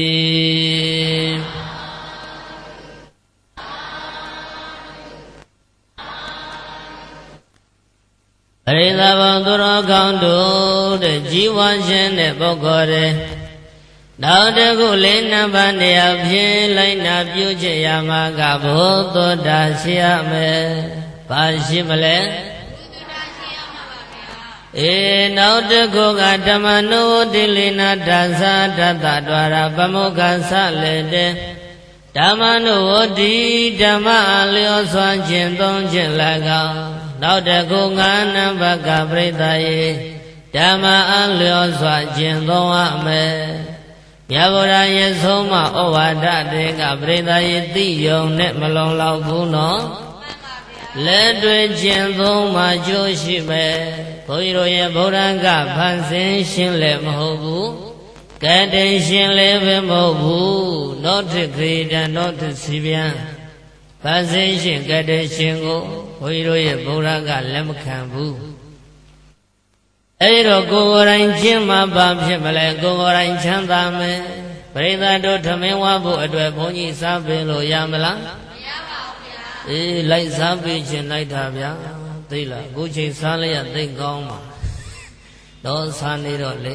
ရိသဗံသူတော်ကောင်းတို့တဲ့ជីវရှင်တဲ့ပုဂ္ဂိုလ်တွေနောက်တစ်ခုလေးနံပါတ်နေရာဖြင့်လိုက်နာပြုချင်ရမှာကဘုဒ္ဓတာရှိရမယ်။ဘာရှိမလဲ။အေးနောက်တစ်ခုကဓမ္မနုတိလိနာဒါသတတ္တဒွါရပမုခ္ခဆလည်းတဲ့ဓမ္မနုတိဓမ္မအလျောစွာခြင်းသုံးခြင်း၎င်းနောက်တစ်ခုငါးနံပါတ်ကပရိသယေဓမ္မအလျောစွာခြင်းသုံးရမယ်မြတ်ဗုဒ္ဓရဲ့ဆုံးမဩဝါဒတွေကပရိသယေသိယုံနဲ့မလုံလောက်ဘူးနော်လက်တွေ့ခြင်းသုံးမှကျိုးရှိမယ်ဘုန်းကြီးတို့ရဲ့ဗုဒ္ဓကဖန်ဆင်းရှင်လည်းမဟုတ်ဘူးကတိရှင်လည်းပဲမဟုတ်ဘူးနောထခေတံနောထစီပြန်ဖန်ဆင်းရှင်ကတိရှင်ကိုဘုန်းကြီးတို့ရဲ့ဗုဒ္ဓကလက်မခံဘူးအဲ့တော့ကိုယ်ကိုယ်တိုင်ခြင်းမှာဘာဖြစ်မလဲကိုယ်ကိုယ်တိုင်ချမ်းသာမယ်ပရိသတ်တို့ထမင်းဝါဖို့အတွက်ဘုန်းကြီးစားပေးလို့ရမလားမရပါဘူးဗျာအေးလိုက်စားပေးခြင်းလိုက်တာဗျာသိလားအခုချိန်စားလိုက်ရသိကောင်းပါတော့စားနေတော့လေ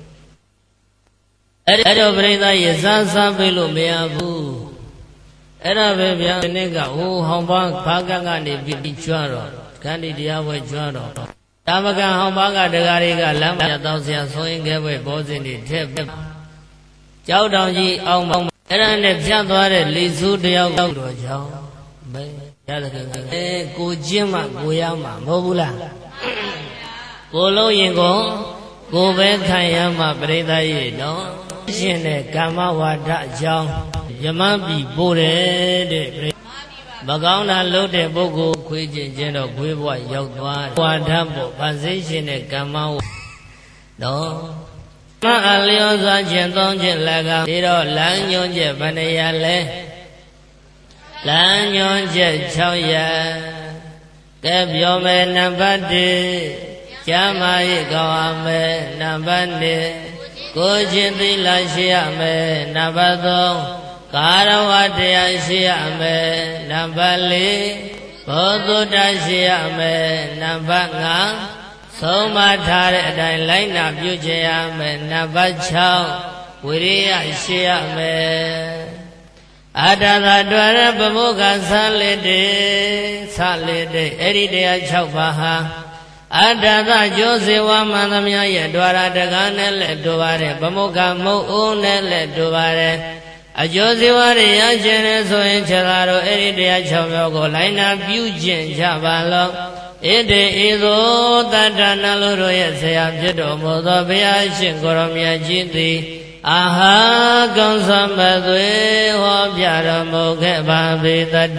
အဲ့တော့ပရိသတ်ရေစားစားပေးလို့မရဘူးအဲ့ဒါပဲဗျာဒီနေ့ကဟိုဟောင်းပါဘာကကနေပြီးကြွတော့ခန္တီတရားဝဲကြွတော့တာမကံဟောင်းပါကတကားတွေကလမ်းမတောက်ဆရာဆိုရင်ကဲဝဲဘောဇင်းတွေထက်ကြောက်တောင်ကြီးအောင်မောင်းအဲ့ဒါနဲ့ဖြတ်သွားတဲ့လေဆိုးတယောက်တော့ကြောင်းမဲရတဲ့ကအဲကိုချင်းမှကိုရမှာမဟုတ်ဘူးလားကိုလုံးရင်ကိုကိုပဲခံရမှာပရိသတ်ရဲ့နော်ရှင်တဲ့ကာမဝါဒအကြောင်းယမပြီပို့တယ်တဲ့မကောင်းတာလုပ်တဲ့ပုဂ္ဂိုလ်ခွေးကျင်ခြင်းတော့ခွေးဘဝရောက်သွားဝါဒပေါ့ဗန်စိရှင်တဲ့ကာမဝနော်မအလျောစွာခြင်းသုံးခြင်းလည်းကဒီတော့လမ်းညွှန်ချက်ဘယ်နှရာလဲလမ်းညွှန်ချက်၆ရာကဲပြောမယ်နံပါတ်၁ကျမ်းမာရေးကောင်းအောင်မယ်နံပါတ်၂ကိုယ်ချင်းသီလရှိရမယ်နံပါတ်၃ကာရဝတရားရှိရမယ်နံပါတ်၄ဘောဓုတ္တရှိရမယ်နံပါတ်၅ဆုံးမထားတဲ့အတိုင်းလိုက်နာပြုကျင့်ရမယ်နံပါတ်၆ဝိရိယရှိရမယ်အတ္တသာတွေ့ရပမုခဆလေးတေဆလေးတေအဲ့ဒီတရား၆ပါးဟာအတ္တသာကျိုးစေဝမှန်သမျှရဲ့ဒွါရတကားနဲ့လည်းတူပါတယ်ပမုခမုတ်ဦးနဲ့လည်းတူပါတယ်အကျိုးစေဝရရခြင်းနဲ့ဆိုရင်ခြေသာတို့အဲ့ဒီတရား၆မျိုးကိုလိုက်နာပြုကျင့်ကြပါလောဣတိဤသို့တတ္တနလူတို့ရဲ့ဆရာဖြစ်တော်မူသောဘုရားရှင်ကိုရောမြတ်ကြီးသည်အာဟာကောင်းစွာမသွေဟောပြတော်မူခဲ့ပါပေတည်း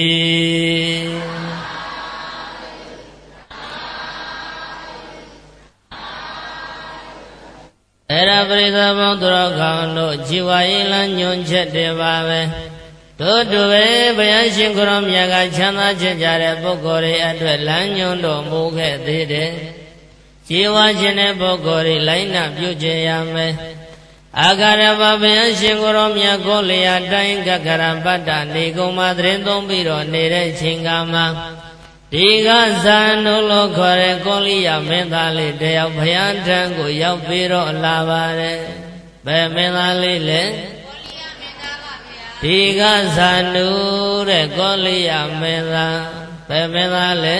အဲ့ဒါပရိသတ်ပေါင်းသူတော်ကောင်းတို့ជីវရေးလမ်းညွှန်ချက်တွေပါပဲတို့တူပဲဘုရားရှင်ကိုရောမြတ်ကချမ်းသာခြင်းကြတဲ့ပုဂ္ဂိုလ်တွေအတွက်လမ်းညွှန်တော်မူခဲ့သေးတယ်ជីវခြင်းတဲ့ပုဂ္ဂိုလ်တွေလိုက်နာပြုကျင့်ရမယ်အာဂရဘဘုရားရှင်ကိုရောမြတ်ကိုလျာတိုင်းကကရပတ္တနေကုံမှာသတင်းသုံးပြီးတော့နေတဲ့ချိန်ကမှာဒီကဇာနုလို့ခေါ်တဲ့ကောလိယမင်းသားလေးတယောက်ဘုရားထံကိုရောက်ပြီးတော့လာပါတယ်ဘယ်မင်းသားလေးလဲဒီကဇာနုတဲ့ကောလိယမင်းသားဘယ်မင်းသားလဲ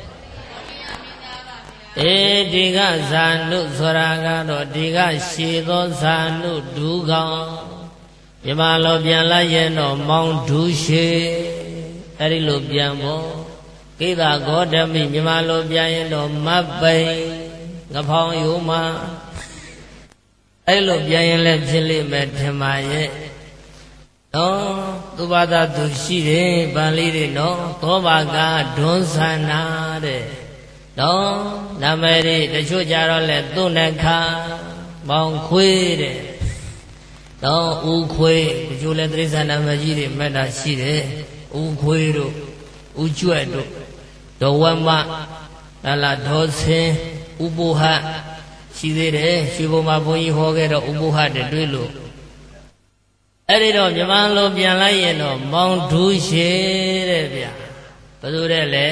အေဒီကဇာနုဆိုတာကတော့ဒီကရှည်သောဇာနုဒူးကောင်မြမလိုပြန်လိုက်ရင်တော့မောင်ဒူးရှည်အဲ့ဒီလိုပြန်ဖို့ကိသာဂေါတမိမြမလိုပြန်ရင်တော့မတ်ပိန်ငဖောင်ယူမအဲ့လိုပြန်ရင်လည်းဖြစ်လိမ့်မယ်ထင်ပါရဲ့နော်သူဘာသာသူရှိတယ်ဗာလိတွေနော်သောဘာကဒွန်းဆန္နာတဲ့နော်နာမည်တွေတချို့ကြတော့လဲသူ့နှခါမောင်ခွေးတဲ့နော်ဦးခွေးတချို့လဲတိရစ္ဆာန်နာမည်ကြီးတွေမက်တာရှိတယ်ဦးခွေးတို့ဦးကျွဲ့တို့ဒေါ်ဝမလာလာဒေါ်စင်ဥပုဟရှိသေးတယ်ရွှေဘုံမှာဘုန်းကြီးဟောခဲ့တော့ဥပုဟတည်းတွေ့လို့အဲ့ဒီတော့မြန်မာလိုပြန်လိုက်ရင်တော့မောင်ဒူးရှိတဲ့ဗျာဘယ်သူတဲ့လဲ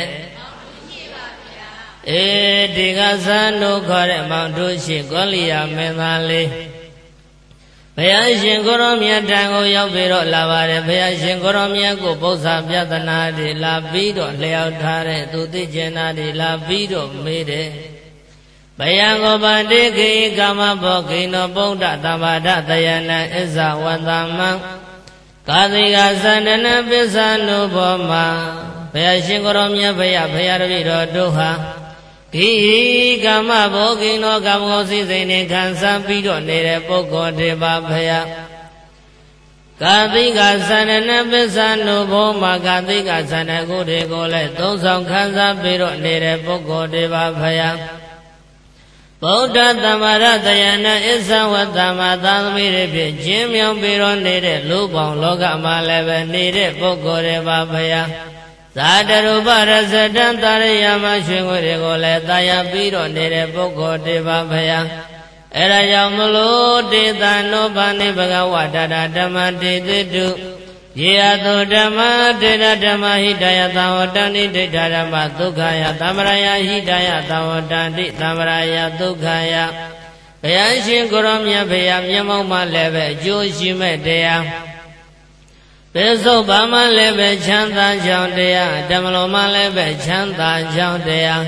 အေးဒီကဇန်တို့ခေါ်တဲ့မောင်ဒူးရှိကောလိယမင်းသားလေးဘုရားရှင်ကိုရောမြတ်တန်ကိုရောက်ပြီးတော့လာပါတယ်ဘုရားရှင်ကိုရောမြတ်ကိုပု္ပ္ပာပြဒနာတွေလာပြီးတော့လျှောက်ထားတဲ့သူသိကျင်နာတွေလာပြီးတော့မေးတယ်ဘယံကိုပတိခေကာမဘောကိနောဗုဒ္ဓသမ္မာဒတယနံအစ္ဆဝတ္တမံကာသိကသန္တနပစ္စနုဘောမဘုရားရှင်ကိုရောမြတ်ဘုရားဘုရားတပည့်တော်တို့ဟာဒီကာမဘောကိနောကာမဂုဏ်စိစိတ်နဲ့ခံစားပြီးတော့နေတဲ့ပုဂ္ဂိုလ်တွေပါဘုရားကာသိကသန္တနပစ္စနုဘောမကာသိကသန္တကုတွေကိုလည်းသုံးဆောင်ခံစားပြီးတော့နေတဲ့ပုဂ္ဂိုလ်တွေပါဘုရားဗုဒ္ဓသမ္မာရတယနာအစ္ဆဝတ္တမသာသမီတွေဖြင့်ကျင်းမြောင်ပြီးတော့နေတဲ့လူပေါင်းလောကမှာလည်းပဲနေတဲ့ပုဂ္ဂိုလ်တွေပါဘုရားဇာတရူပရဇတံတာရိယာမရွှေငွေတွေကိုလည်းတာယာပြီးတော့နေတဲ့ပုဂ္ဂိုလ်တွေပါဘုရားအဲဒါကြောင့်မလို့တေသနောဘာနိဘဂဝတတဓမ္မတေတိတုယေယသောဓမ္မတေရဓမ္မဟိတယသံဝတ္တနိဒိဋ္ဌဓမ္မဒုက္ခယသံဗရာယဟိတယသံဝတ္တတိသံဗရာယဒုက္ခယဘုရားရှင်ကိုရောမြတ်ဘုရားမျက်မှောက်မှလည်းပဲအကျိုးရှိမဲ့တရားပိစုဘာမှလည်းပဲချမ်းသာကြောင်းတရားဓမ္မလုံးမှလည်းပဲချမ်းသာကြောင်းတရား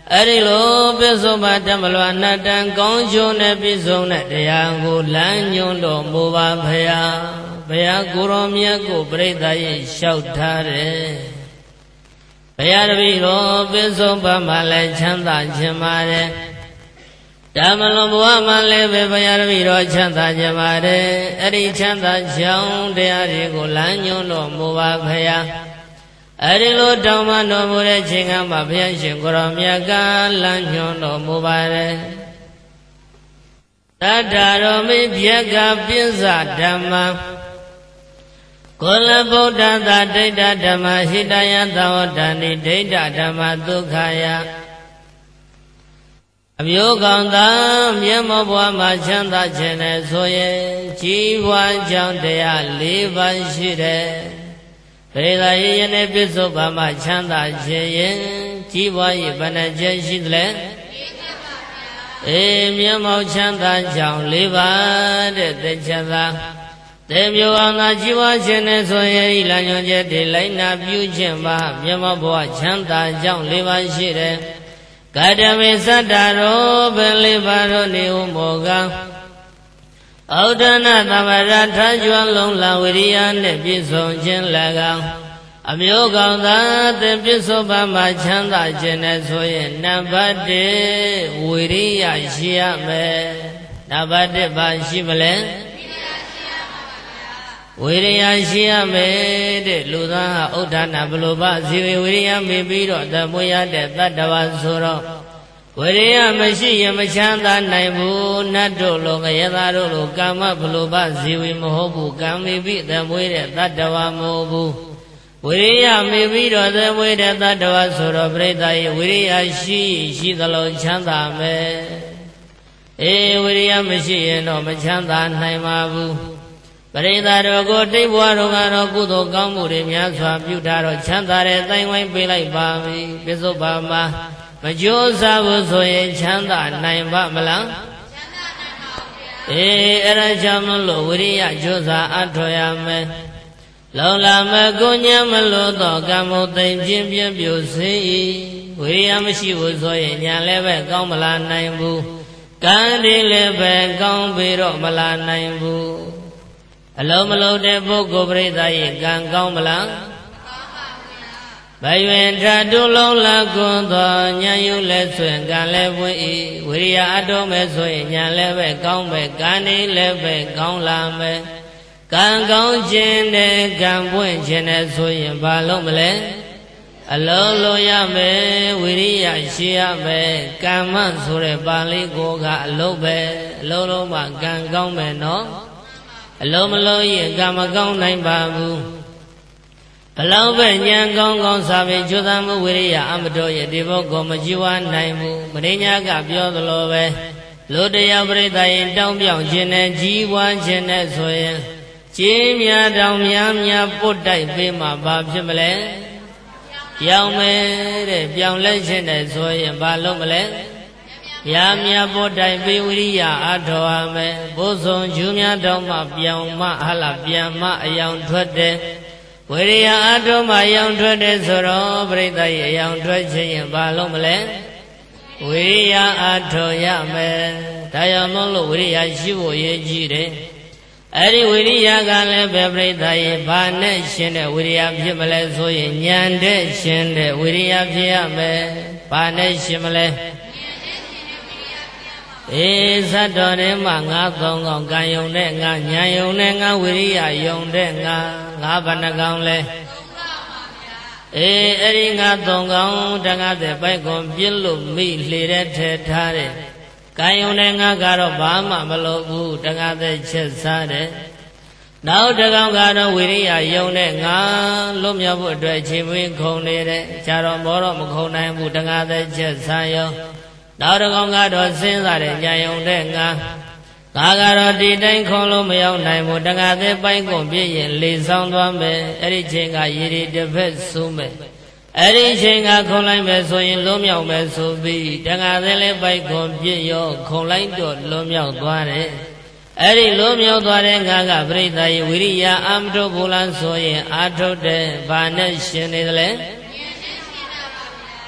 အဲ့ဒီလိုပြစ္ဆုတ်ပါဓမ္မလွာနတ်တန်ကောင်းကျိုးနဲ့ပြည့်စုံတဲ့တရားကိုလမ်းညွှန်တော်မူပါဖရာဘုရားကိုရောမြတ်ကိုပြိဿရဲ့လျှောက်ထားတယ်ဘုရားတပည့်တော်ပြစ္ဆုတ်ပါမှလည်းချမ်းသာခြင်းပါတယ်ဓမ္မလွန်ဘဝမှာလည်းပဲဘုရားတပည့်တော်ချမ်းသာခြင်းပါတယ်အဲ့ဒီချမ်းသာကြောင်းတရားတွေကိုလမ်းညွှန်တော်မူပါဖရာအဲ့ဒီလိုတောင်းပန်တော်မူတဲ့ချိန်ကမှဘုရားရှင်ကိုရောမြတ်ကလမ်းညွှန်တော်မူပါတယ်တတ္တရောမိဗျကပိစ္ဆဓမ္မကိုလဗုဒ္ဓသာဒိဋ္ဌဓမ္မဟိတယသဝတ္တနိဒိဋ္ဌဓမ္မဒုက္ခယအမျိုးကောင်းသာမျက်မှောက်ဘဝမှာချမ်းသာခြင်းနဲ့ဆိုရင်ကြီးပွားကြောင်းတရား၄ပါးရှိတယ်ပရိသတ်ရည်နဲ့ပြစ္ဆုတ်ပါမှချမ်းသာခြင်းရင်ကြီးပွားရေးဘယ်နှချက်ရှိသလဲအေးမျက်မှောက်ချမ်းသာကြောင်း၄ပါးတဲ့သိချက်သာတေမျိုးအောင်သာကြီးပွားခြင်းနဲ့ဆိုရင်ဤလညွန်ချက်တွေလိုက်နာပြုခြင်းပါမျက်မှောက်ဘဝချမ်းသာကြောင်း၄ပါးရှိတယ်ဂတမေသတ္တရောဘယ်လေးပါးရောနေဥမောကဩဒနာသမရထားကျွမ်းလုံးလာဝိရိယနဲ့ပြည့်စုံခြင်း၎င်းအမျိုးကောင်းသာသင်ပြစ္ဆုတ်ပါမှာချမ်းသာခြင်းနဲ့ဆိုရင်နံပါတ်၁ဝိရိယရှိရမယ်နံပါတ်၁ပါရှိမလဲဝိရိယရှိရမယ်တဲ့လူသားဟာဥဒ္ဒနာဘလိုပါဇီဝဝိရိယမေးပြီးတော့သမွေရတဲ့တတ္တဝါဆိုတော့ဝိရိယမရှိရင်မချမ်းသာနိုင်ဘူးနတ်တို့လိုငရဲသားတို့လိုကာမဘလိုပါဇီဝမဟုတ်ဘူးကံမေးပြီးသမွေတဲ့တတ္တဝါမဟုတ်ဘူးဝိရိယမေးပြီးတော့သမွေတဲ့တတ္တဝါဆိုတော့ပြိဿရဲ့ဝိရိယရှိရှိသလုံးချမ်းသာမယ်အေးဝိရိယမရှိရင်တော့မချမ်းသာနိုင်ပါဘူးပရိသတ်တော်ကိုတိတ်ဘွားတော်ကတော့ကုသိုလ်ကောင်းမှုတွေများစွာပြုထားတော့ချမ်းသာတဲ့တိုင်ဝိုင်းပေးလိုက်ပါပြီပြစ္ဆုတ်ပါမှာမကြိုးစားဘူးဆိုရင်ချမ်းသာနိုင်ပါမလားချမ်းသာနိုင်ပါဘူးဗျာအေးအဲ့ဒါကြောင့်မလို့ဝိရိယကြိုးစားအထောက်ရမယ်လုံလာမကိုညံမလို့တော့ကံမုတ်သိမ့်ခြင်းပြပြိုစေ၏ဝိရိယမရှိဘူးဆိုရင်ညာလည်းပဲကောင်းမလာနိုင်ဘူးကံဒီလည်းပဲကောင်းပြီးတော့မလာနိုင်ဘူးအလုံးမလုံးတဲ့ပုဂ္ဂိုလ်ပရိသတ်ရဲ့ကံကောင်းမလားကောင်းပါဗျာဘယွင်ဓာတုလုံးလာကွန်သောညာယုလည်းဆွင်ကံလည်းပွင့်၏ဝိရိယအတော်မဲ့ဆိုရင်ညာလည်းပဲကောင်းပဲကံနေလည်းပဲကောင်းလာမယ်ကံကောင်းခြင်းနဲ့ကံပွင့်ခြင်းနဲ့ဆိုရင်ဘာလို့မလဲအလုံးလုံးရမယ်ဝိရိယရှိရမယ်ကမ္မဆိုတဲ့ပါဠိကိုကအလုံးပဲအလုံးလုံးမှကံကောင်းမယ်နော်အလုံးမလုံးရင်ကံမကောင်းနိုင်ပါဘူးဘလောက်ပဲဉာဏ်ကောင်းကောင်းစာပေကျိုးစားမှုဝိရိယအမတော်ရဲ့ဒီဘုတ်ကိုမကြည်ဝနိုင်ဘူးမရင်းညာကပြောသလိုပဲလူတရားပရိသတ်ရင်တောင်းပြောင်းခြင်းနဲ့ကြီးပွားခြင်းနဲ့ဆိုရင်ကြီးများတောင်များများပုတ်တိုက်ပေးမှဘာဖြစ်မလဲပြောင်းမယ်တဲ့ပြောင်းလဲခြင်းနဲ့ဆိုရင်ဘာလို့မလဲမြာမြာပို့တိုင်ပေဝိရိယအထောရမယ်ဘုဇုံဂျူးများတောင်းမှပြောင်းမှဟလာပြန်မှအယောင်ထွက်တယ်ဝိရိယအထောမှအယောင်ထွက်တယ်ဆိုတော့ပြိဿရဲ့အယောင်ထွက်ခြင်းရင်ဘာလို့မလဲဝိရိယအထောရမယ်ဒါကြောင့်မို့လို့ဝိရိယရှိဖို့ရည်ကြီးတယ်အဲ့ဒီဝိရိယကလည်းပဲပြိဿရဲ့ဘာနဲ့ရှင်းတဲ့ဝိရိယဖြစ်မလဲဆိုရင်ဉာဏ်တဲ့ရှင်းတဲ့ဝိရိယဖြစ်ရမယ်ဘာနဲ့ရှင်းမလဲအေးဇတ်တော်ထဲမှာငါးသုံးကောင်ကံယုံတဲ့ငါဉာဏ်ယုံတဲ့ငါဝိရိယယုံတဲ့ငါငါးဘဏ္ဍကောင်လဲအေးအဲ့ဒီငါးသုံးကောင်တန်ခါးတဲ့ပိုက်ကွန်ပြစ်လို့မိလှေတဲ့ထဲထားတယ်ကံယုံတဲ့ငါကတော့ဘာမှမလုပ်ဘူးတန်ခါးတဲ့ချက်စားတယ်နောက်တကောင်ကတော့ဝိရိယယုံတဲ့ငါလွတ်မြောက်ဖို့အတွက်ချိန်မွေးခုံနေတယ်ကြတော့မောတော့မခုံနိုင်ဘူးတန်ခါးတဲ့ချက်စားရောနောက်တစ်ကောင်ကတော့စဉ်းစားတဲ့ဉာဏ်ယုံတဲ့ငါငါကတော့ဒီတိုင်းခုံလို့မရောက်နိုင်ဘူးတခါသေးပိုင်းကုန်ပြည့်ရင်လေဆောင်သွားမယ်အဲ့ဒီချိန်ကရည်ရည်တစ်ဖက်ဆိုးမယ်အဲ့ဒီချိန်ကခုံလိုက်မယ်ဆိုရင်လွံ့မြောက်မယ်ဆိုပြီးတခါသေးလည်းပိုင်းကုန်ပြည့်ရောခုံလိုက်တော့လွံ့မြောက်သွားတယ်အဲ့ဒီလွံ့မြောက်သွားတဲ့ငါကပြိဿယေဝိရိယအာမထုတ်ဘူးလားဆိုရင်အာထုတ်တယ်ဘာနဲ့ရှင်နေသလဲ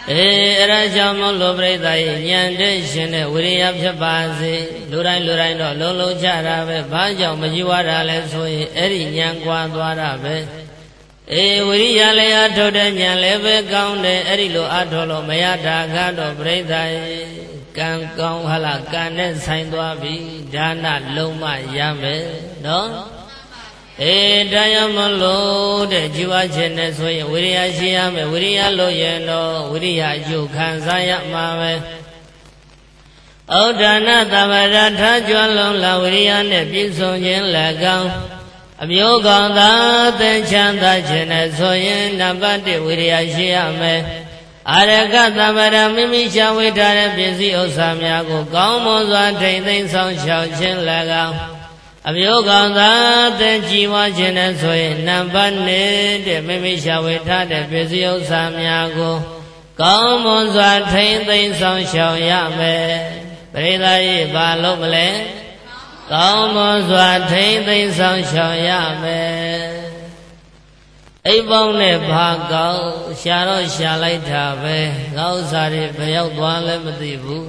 အေးအဲ့ဒါကြောင့်မို့လို့ပြိဿရဲ့ဉာဏ်တဲ့ရှင်တဲ့ဝိရိယဖြစ်ပါစေလူတိုင်းလူတိုင်းတော့လုံးလုံးကြတာပဲဘာကြောင့်မကြည့်ရတာလဲဆိုရင်အဲ့ဒီဉာဏ်ကွာသွားတာပဲအေးဝိရိယလည်းအထုတ်တဲ့ဉာဏ်လည်းပဲကောင်းတယ်အဲ့ဒီလိုအထုတ်လို့မရတာကတော့ပြိဿရဲ့ကံကောင်းဟာလားကံနဲ့ဆိုင်သွားပြီဒါနလုံးမရမယ်နော်အေးတရားမလို့တဲ့ကြည်ဝခြင်းနဲ့ဆိုရင်ဝိရိယရှိရမယ်ဝိရိယလို့ရင်တော့ဝိရိယအကျိုးခံစားရမှာပဲဩဒါနသဗ္ဗရထားကြွလုံးလာဝိရိယနဲ့ပြည့်စုံခြင်းလည်းကောင်းအမျိုးကောင်းသာသင်္ချမ်းသာခြင်းနဲ့ဆိုရင်နံပါတ်တစ်ဝိရိယရှိရမယ်အာရကသဗ္ဗရမိမိရှာဝေထားတဲ့ပစ္စည်းဥစ္စာများကိုကောင်းမွန်စွာထိမ့်သိမ်းဆောင်ရှောက်ခြင်းလည်းကောင်းအမျိုးကောင်းသာသင်ကြည်ဝခြင်းနဲ့ဆိုရင်နံပါတ်နှစ်တဲ့မိမိရှာဝေထားတဲ့ပစ္စည်းဥစ္စာများကိုကောင်းမွန်စွာထိမ့်သိမ်းဆောင်ရှောက်ရမယ်ပရိသတ်ရဲ့ဘာလို့မလဲကောင်းမွန်စွာထိမ့်သိမ်းဆောင်ရှောက်ရမယ်အိပ်ပေါင်းနဲ့ဘာကောင်းရှာတော့ရှာလိုက်တာပဲငါဥစ္စာတွေဘယ်ရောက်သွားလဲမသိဘူး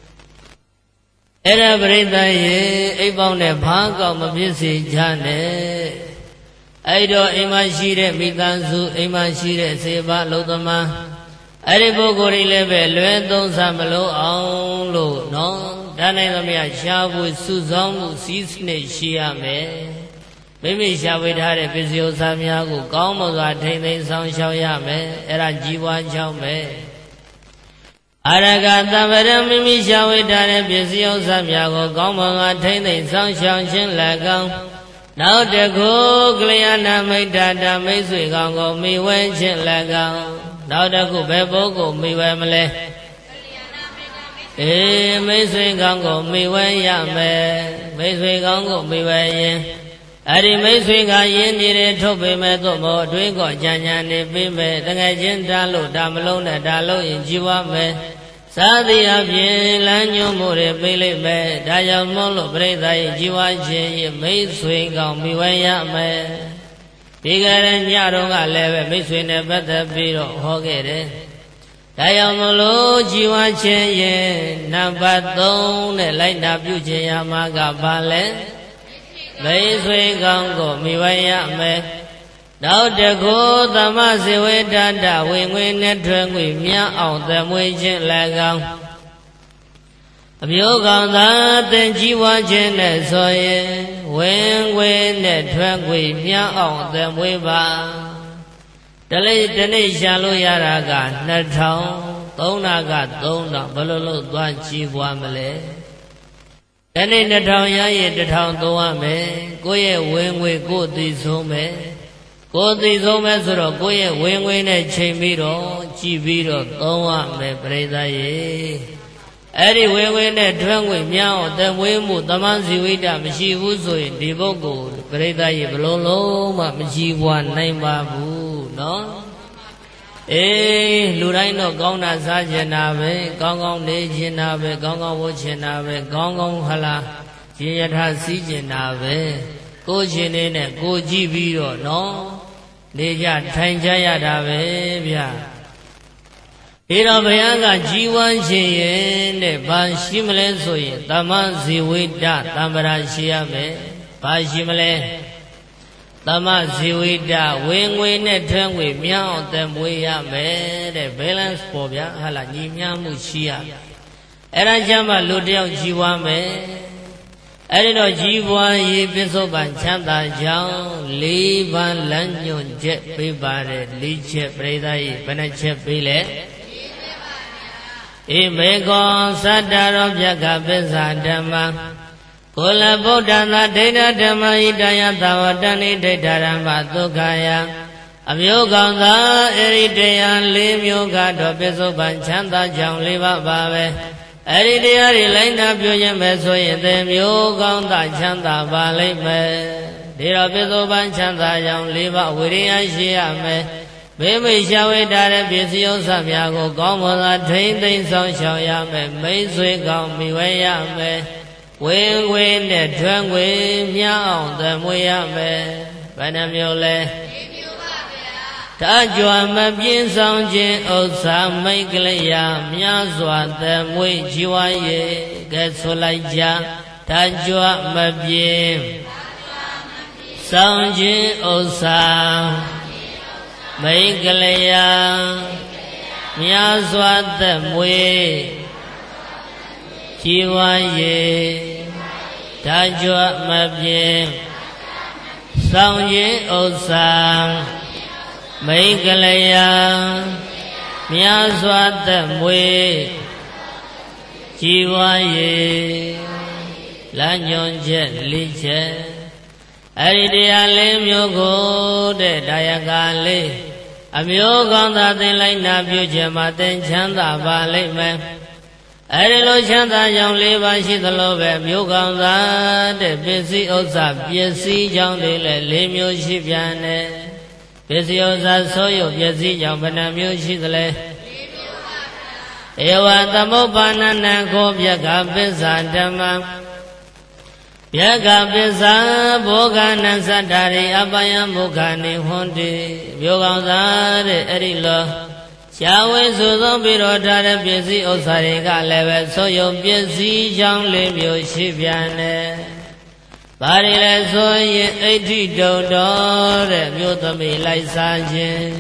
အဲ့ဒါပရိသတ်ရေအိပ်ပေါင်းနဲ့ဘာကောင်းမဖြစ်စေကြနဲ့အဲ့တော့အိမ်မှာရှိတဲ့မိသားစုအိမ်မှာရှိတဲ့စေပါလုံးသမားအဲ့ဒီပုဂ္ဂိုလ်တွေလည်းပဲလွယ်သုံးစားမလို့အောင်လို့နော်ဒါနိုင်သမျှရှားဖို့စုဆောင်မှုစည်းစနစ်ရှိရမယ်မိမိရှားဝေထားတဲ့ပစ္စည်းဥစ္စာများကိုကောင်းမွန်စွာထိမ့်သိမ်းဆောင်ရှောက်ရမယ်အဲ့ဒါကြီးပွားကြောင်းပဲအာရကသဗ္ဗရမိမိရှားဝေထားတဲ့ပစ္စည်းဥစ္စာများကိုကောင်းမွန်စွာထိမ့်သိမ်းဆောင်ရှောက်ခြင်းလည်းကောင်းနောက်တခုကလျာဏမိတ်တာဓမိတ်ဆွေကောင်းကိုမိဝဲခြင်းလည်းကောင်းနောက်တခုဘယ်ပုဂ္ဂိုလ်မိဝဲမလဲအေးမိတ်ဆွေကောင်းကိုမိဝဲရမယ်မိတ်ဆွေကောင်းကိုမိဝဲရင်အဲ့ဒီမိတ်ဆွေကယင်းနေတဲ့ထုတ်ပေမဲ့သို့မဟုတ်အတွင်းကောကြံကြံနေပေးမယ်တကယ်ချင်းတားလို့ဒါမလုံးနဲ့ဒါလုံးရင်ကြည်ဝမယ်သာသည်အပြင်လမ်းညွှန်မှုတွေပေးလိုက်မယ်ဒါကြောင့်မို့လို့ပြိဿရဲ့ကြည်ဝခြင်းရဲ့မိတ်ဆွေကောင်းမိဝဲရမယ်ဒီကရညတော်ကလည်းပဲမိတ်ဆွေနဲ့ပတ်သက်ပြီးတော့ဟောခဲ့တယ်ဒါကြောင့်မလို့ကြည်ဝခြင်းရဲ့နံပါတ်သုံးနဲ့လိုက်နာပြုခြင်းရမှာကဘာလဲမိတ်ဆွေကောင်းကိုမိဝဲရမယ်နောက်တခုသမစေဝေတ္တဝင်ငွေနဲ့ထွက်ငွေမြအောင်သမွေခြင်းလည်းကောင်းအမျိုးကောင်းသာသင်ကြည်ဝခြင်းနဲ့ဆိုရင်ဝင်ငွေနဲ့ထွက်ငွေမြအောင်သမွေပါတလေးတနေ့ရှာလို့ရတာကနှစ်ထောင်သုံးတာကသုံးထောင်ဘယ်လိုလုပ်သွားကြည်ပွားမလဲဒီနေ့နှစ်ထောင်ရရင်တစ်ထောင်သုံးရမယ်ကိုယ့်ရဲ့ဝင်ငွေကိုယ်သိဆုံးမယ်ကိုယ်သိဆုံးမယ်ဆိုတော့ကိုယ့်ရဲ့ဝင်ငွေနဲ့ချိန်ပြီးတော့ကြည်ပြီးတော့သုံးရမယ်ပရိသတ်ရေအဲ့ဒီဝင်ငွေနဲ့ထွက်ငွေများအောင်တမွေးမှုသမန်ဇီဝိတမရှိဘူးဆိုရင်ဒီပုဂ္ဂိုလ်ပရိသတ်ရေဘလုံးလုံးမှမကြည်ပွားနိုင်ပါဘူးနော်အေးလူတိုင်းတော့ကောင်းတာစားကျင်တာပဲကောင်းကောင်းနေကျင်တာပဲကောင်းကောင်းဝတ်ကျင်တာပဲကောင်းကောင်းဟလားရေရထစီးကျင်တာပဲကိုယ်ရှင်နေနဲ့ကိုကြည့်ပြီးတော့နော်နေကြထိုင်ကြရတာပဲဗျာဒီတော့ဘုရားကကြီးဝမ်းရှင်ရဲ့တဲ့ဘာရှိမလဲဆိုရင်သမဇီဝိတ္တသံဗရာရှိရမယ်ဘာရှိမလဲသမဇီဝိတ္တဝင်ငွေနဲ့ထွက်ငွေမြောင်းအသက်မွေးရမယ်တဲ့ balance ပေါ်ဗျာဟာလားညီမျှမှုရှိရအဲ့ဒါကြမှာလူတယောက်ကြီးဝမ်းမယ်အဲ့ဒီတော့ကြီးပွားရေးပြစ္ဆုတ်ပံချမ်းသာကြောင်းလေးပါးလမ်းညွှန်ချက်ပေးပါတယ်လေးချက်ပရိသတ်ကြီးဘယ်နှချက်ပေးလဲအေမေကောသတ္တရောပြကပစ္စာဓမ္မကိုလဗုဒ္ဓသာဒိဋ္ဌဓမ္မဣတယသဝတ္တနိဒိဋ္ဌဓမ္မဒုက္ခယအမျိုးကောင်းသာအရိတရားလေးမျိုးကတော့ပြစ္ဆုတ်ပံချမ်းသာကြောင်းလေးပါးပါပဲအဲ့ဒီတရားတွေလိုက်နာပြုခြင်းပဲဆိုရင်သင်မျိုးကောင်းသာချမ်းသာပါလိမ့်မယ်ဒီတော့ပြစ္ဆုတ်ပံချမ်းသာကြောင်းလေးပါးဝိရိယရှိရမယ်မိမိရှာဝေထားတဲ့ပစ္စည်းဥစ္စာများကိုကောင်းမွန်စွာထိမ့်သိမ်းဆောင်ရှောက်ရမယ်မိတ်ဆွေကောင်းမိဝဲရမယ်ဝင်ငွေနဲ့ထွက်ငွေမြအောင်သမွေရမယ်ဘယ်နှမျိုးလဲ၄မျိုးပါဗျာတာကြွမပြင်းဆောင်ခြင်းဥစ္စာမိတ်ကလေးယာမြတ်စွာသမွေជីဝရေကဲဆိုလိုက်ကြတာကြွမပြင်းဆောင်ခြင်းဥစ္စာမိတ်ကလေးယာမြတ်စွာသမွေជីဝရေတာကြွမပြင်းဆောင်ခြင်းဥစ္စာမိတ်ကလေးယာမြတ်စွာသမွေជីဝရေလမ်းညွှန်ချက်လေးချက်အဲ့ဒီတရားလေးမျိုးကိုတဲ့တရားကားလေးအမျိုးကောင်းသာသင်လိုက်နာပြုခြင်းမှာသင်ချမ်းသာပါလိမ့်မယ်အဲ့ဒီလိုချမ်းသာကြောင့်လေးပါးရှိသလိုပဲမျိုးကောင်းသာတဲ့ပစ္စည်းဥစ္စာပစ္စည်းကြောင့်တွေလည်းလေးမျိုးရှိပြန်တယ်ပစ္စည်းဥစ္စာဆိုးရုပ်ပစ္စည်းကြောင့်ဘယ်နှမျိုးရှိသလဲဧဝသမုပ္ပါဏနံကိုပြကပစ္စာဓမ္မပြကပစ္စာဘောဂနံသတ္တရိအပယံမုခာနိဟွန်တိမျိုးကောင်းသာတဲ့အဲ့ဒီလိုရှားဝဲဆိုသောပြီးတော့ထားတဲ့ပစ္စည်းဥစ္စာတွေကလည်းပဲဆိုရုံပစ္စည်းကြောင့်လေးမျိုးရှိပြန်တယ်။ဘာတွေလဲဆိုရင်အဋ္ဌိတုံတော်တဲ့မျိုးသမီးလိုက်စားခြင်း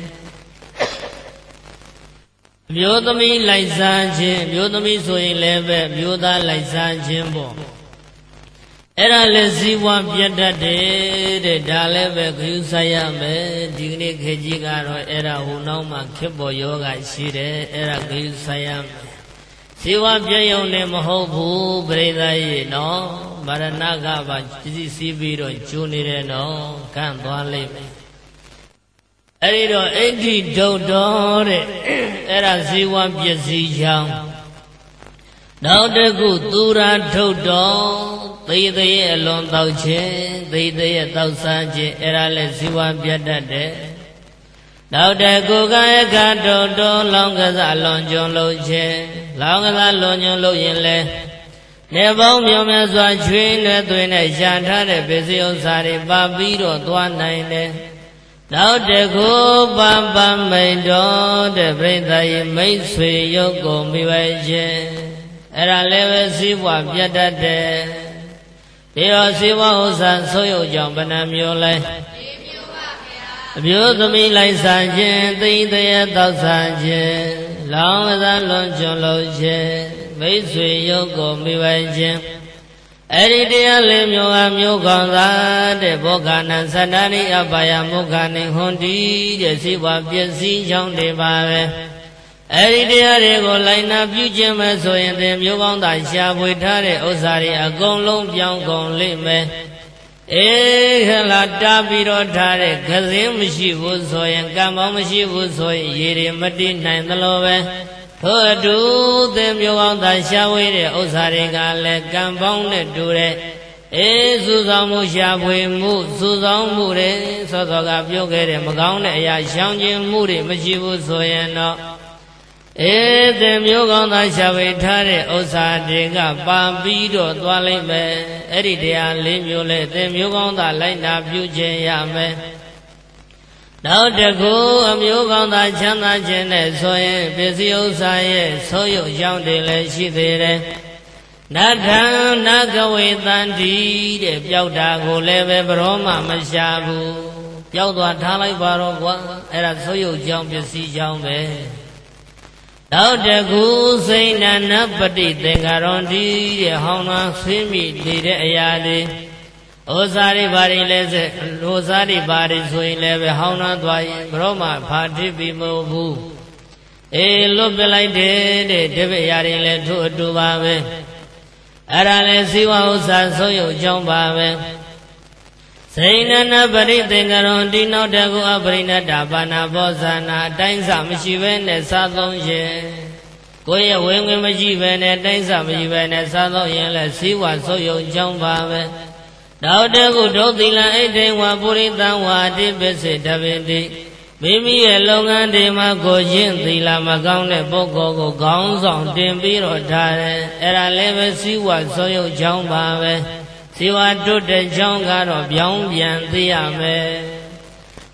မျိုးသမီးလိုက်စားခြင်းမျိုးသမီးဆိုရင်လည်းပဲမျိုးသားလိုက်စားခြင်းပေါ့အဲ့ဒါလည်းဇီဝပြတ်တတ်တယ်တဲ့ဒါလည်းပဲခရုဆိုင်ရမယ်ဒီကနေ့ခေတ်ကြီးကတော့အဲ့ဒါဟိုနောက်မှခေတ်ပေါ်ယောဂရှိတယ်အဲ့ဒါခရုဆိုင်ရမယ်ဇီဝပြတ်ရုံနဲ့မဟုတ်ဘူးပြိဿရေနော်မရဏကပါစီစီပြီးတော့ကျိုးနေတယ်နော်ကန့်သွားလိမ့်မယ်အဲ့ဒီတော့အဋ္ဌိဒုတ်တော်တဲ့အဲ့ဒါဇီဝပစ္စည်းကြောင့်နောက်တစ်ခုသူရာထုတ်တော်သေသေးအလွန်တောက်ခြင်းသေသေးရဲ့တောက်စားခြင်းအဲ့ဒါလည်းဇီဝပြတ်တတ်တယ်နောက်တစ်ခုကဧကတုတ်တော်လောင်းကစားလွန်ကျွန်းလို့ခြင်းလောင်းကစားလွန်ကျွန်းလို့ရင်လည်းနေပေါင်းမြောင်မြတ်စွာချွေးနဲ့သွင်းနဲ့ရှာထားတဲ့ပစ္စည်းဥစ္စာတွေပါပြီးတော့သွားနိုင်တယ်နောက်တခုပပမိန်တော်တဲ့ပြိဿရေမိတ်ဆွေရုပ်ကိုမိဝဲခြင်းအဲ့ဒါလည်းပဲဇီဝပြတ်တတ်တယ်ဒီတော့ဇီဝဥစ္စာဆိုးရုပ်ကြောင့်ဘယ်နှမျိုးလဲအမျိုးသမီးလိုက်စားခြင်းသိတဲ့တောက်စားခြင်းလောင်းကစားလွန်ကျွန်းလို့ခြင်းမိတ်ဆွေရုပ်ကိုမိဝဲခြင်းအဲ့ဒီတရားလေးမျိုးအမျိုးကောင်းသာတဲ့ဘောဂနံသတ္တရိအပယမုခာနိဟွန်တိတဲ့ဇိဝပစ္စည်းကြောင့်တွေပါပဲအဲ့ဒီတရားတွေကိုလိုက်နာပြုခြင်းမဲ့ဆိုရင်သင်မျိုးကောင်းသာရှားပွေထားတဲ့ဥစ္စာတွေအကုန်လုံးပြောင်းကုန်လိမ့်မယ်အေးခလာတားပြီးတော့ထားတဲ့ခစင်းမရှိဘူးဆိုရင်ကံပေါင်းမရှိဘူးဆိုရင်ရေတွေမတိနိုင်သလိုပဲထို့အတူသင်မျိုးကောင်းသာရှားဝေးတဲ့ဥစ္စာတွေကလည်းကံပေါင်းနဲ့တူတဲ့အေးစုဆောင်မှုရှားပွေမှုစုဆောင်မှုတွေစောစောကပြောခဲ့တဲ့မကောင်းတဲ့အရာရှောင်ကျဉ်မှုတွေမရှိဘူးဆိုရင်တော့အေးသင်မျိုးကောင်းသာရှားဝေးထားတဲ့ဥစ္စာတွေကပါပြီးတော့သွားလိမ့်မယ်အဲ့ဒီတရားလေးမျိုးလဲသင်မျိုးကောင်းသာလိုက်နာပြုခြင်းရမယ်နောက်တကူအမျိုးကောင်းသာချမ်းသာခြင်းနဲ့ဆိုရင်ပစ္စည်းဥစ္စာရဲ့ဆိုးရုပ်ကြောင့်တွေလည်းရှိသေးတယ်နထံနဂဝေတန္တိတဲ့ပျောက်တာကိုလည်းပဲဘရောမှမရှာဘူးပျောက်သွားထားလိုက်ပါတော့ကွာအဲ့ဒါဆိုးရုပ်ကြောင့်ပစ္စည်းကြောင့်ပဲနောက်တကူစိဏနပတိသင်္ကာရွန်တိတဲ့ဟောင်းနှာဆင်းမိနေတဲ့အရာတွေဩဇာတွေဘာတွေလဲဆိုဩဇာတွေဘာတွေဆိုရင်လည်းပဲဟောင်းနှာသွားရင်ဘရောမှဖာထိပ်ပြီးမဟုတ်ဘူးအေးလွတ်ပြလိုက်တယ်တဲ့တပည့်ရာတွေလည်းထို့အတူပါပဲအဲ့ဒါလည်းဇီဝဥစ္စာဆုံးယုတ်ကြောင်းပါပဲစိဏနပရိသင်္ကရွန်ဒီနောက်တကူအပရိဏတ္တပါဏဘောဇာနာအတိုင်းစမရှိဘဲနဲ့စားသုံးရင်ကိုယ့်ရဲ့ဝင်ဝင်မရှိဘဲနဲ့တိုင်းစမရှိဘဲနဲ့စားသုံးရင်လည်းဇီဝဆုံးယုတ်ကြောင်းပါပဲနောက်တကူဒုသီလဣတိဝပုရိသံဝါတိပစ္စေတပင်တိမိမိရဲ့လုပ်ငန်းတွေမှာကိုချင်းသီလမကောင်းတဲ့ပုဂ္ဂိုလ်ကိုခေါင်းဆောင်တင်ပြီးတော့ထားတယ်အဲ့ဒါလည်းပဲဇီဝဆုံးယုတ်ကြောင်းပါပဲဇီဝတုတ်တဲ့ကြောင်းကတော့ပြောင်းပြန်သိရမယ်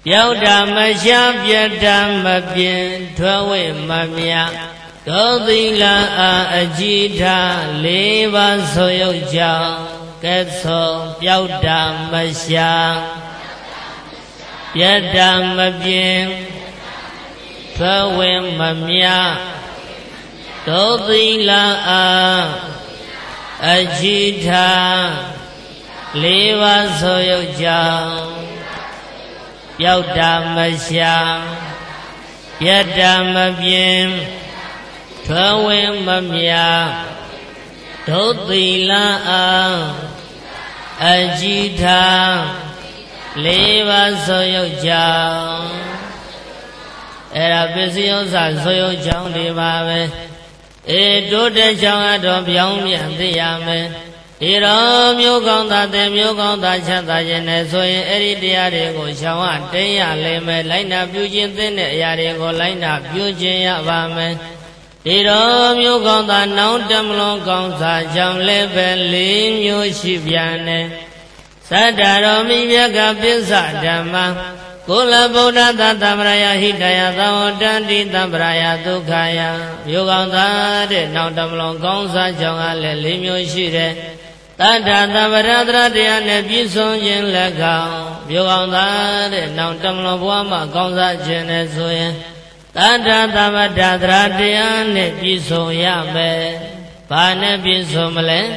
ပြောက်တာမရှားပြတ်တာမပြင်းထွက်ဝဲမမြဒုသီလအားအကြည်ထားလေးပါးဆိုရုပ်ကြောင့်ကဲသောပြောက်တာမရှားပြတ်တာမပြင်းထွက်ဝဲမမြဒုသီလအားအကြည်ထားလေးပါးဆိုရုပ်ကြောင့်ပြောက်တာမရှားပြတ်တာမပြင်းထွက်ဝဲမမြဒုသီလအားအကြည်ထားလေးပါးဆိုရုပ်ကြောင့်အဲ့ဒါပစ္စည်းဥစ္စာဆိုရုပ်ကြောင့်ဒီပါပဲအေတိုးတဲ့ကြောင့်အတော်ပြောင်းပြန်သိရမယ်ဒီတော့မျိုးကောင်းသားတဲ့မျိုးကောင်းသားချမ်းသာခြင်းနဲ့ဆိုရင်အဲ့ဒီတရားတွေကိုရှောင်ရတင်းရလိမ့်မယ်လိုက်နာပြုခြင်းသင့်တဲ့အရာတွေကိုလိုက်နာပြုခြင်းရပါမယ်ဒီတော့မျိုးကောင်းသားနောင်တမလွန်ကောင်းစားကြောင့်လည်းပဲလေးမျိုးရှိပြန်တယ်သတ္တရောမိမြတ်ကပစ္စဓမ္မကုလဗုဒ္ဓသာသမ္ပရာယဟိတယသံဝတ္တန္တိသမ္ပရာယဒုက္ခယမျိုးကောင်းသားတဲ့နောင်တမလွန်ကောင်းစားကြောင့်လည်းလေးမျိုးရှိတယ်တတ္ထသမ္ပရာတရတရားနဲ့ပြည့်စုံခြင်းလည်းကောင်းမျိုးကောင်းသားတဲ့နောင်တမလွန်ဘဝမှာကောင်းစားခြင်းနဲ့ဆိုရင်တတ္ထသမ္ပရာတရတရားနဲ့ပြည့်စုံရမယ်။ဘာနဲ့ပြည့်စုံမလဲ။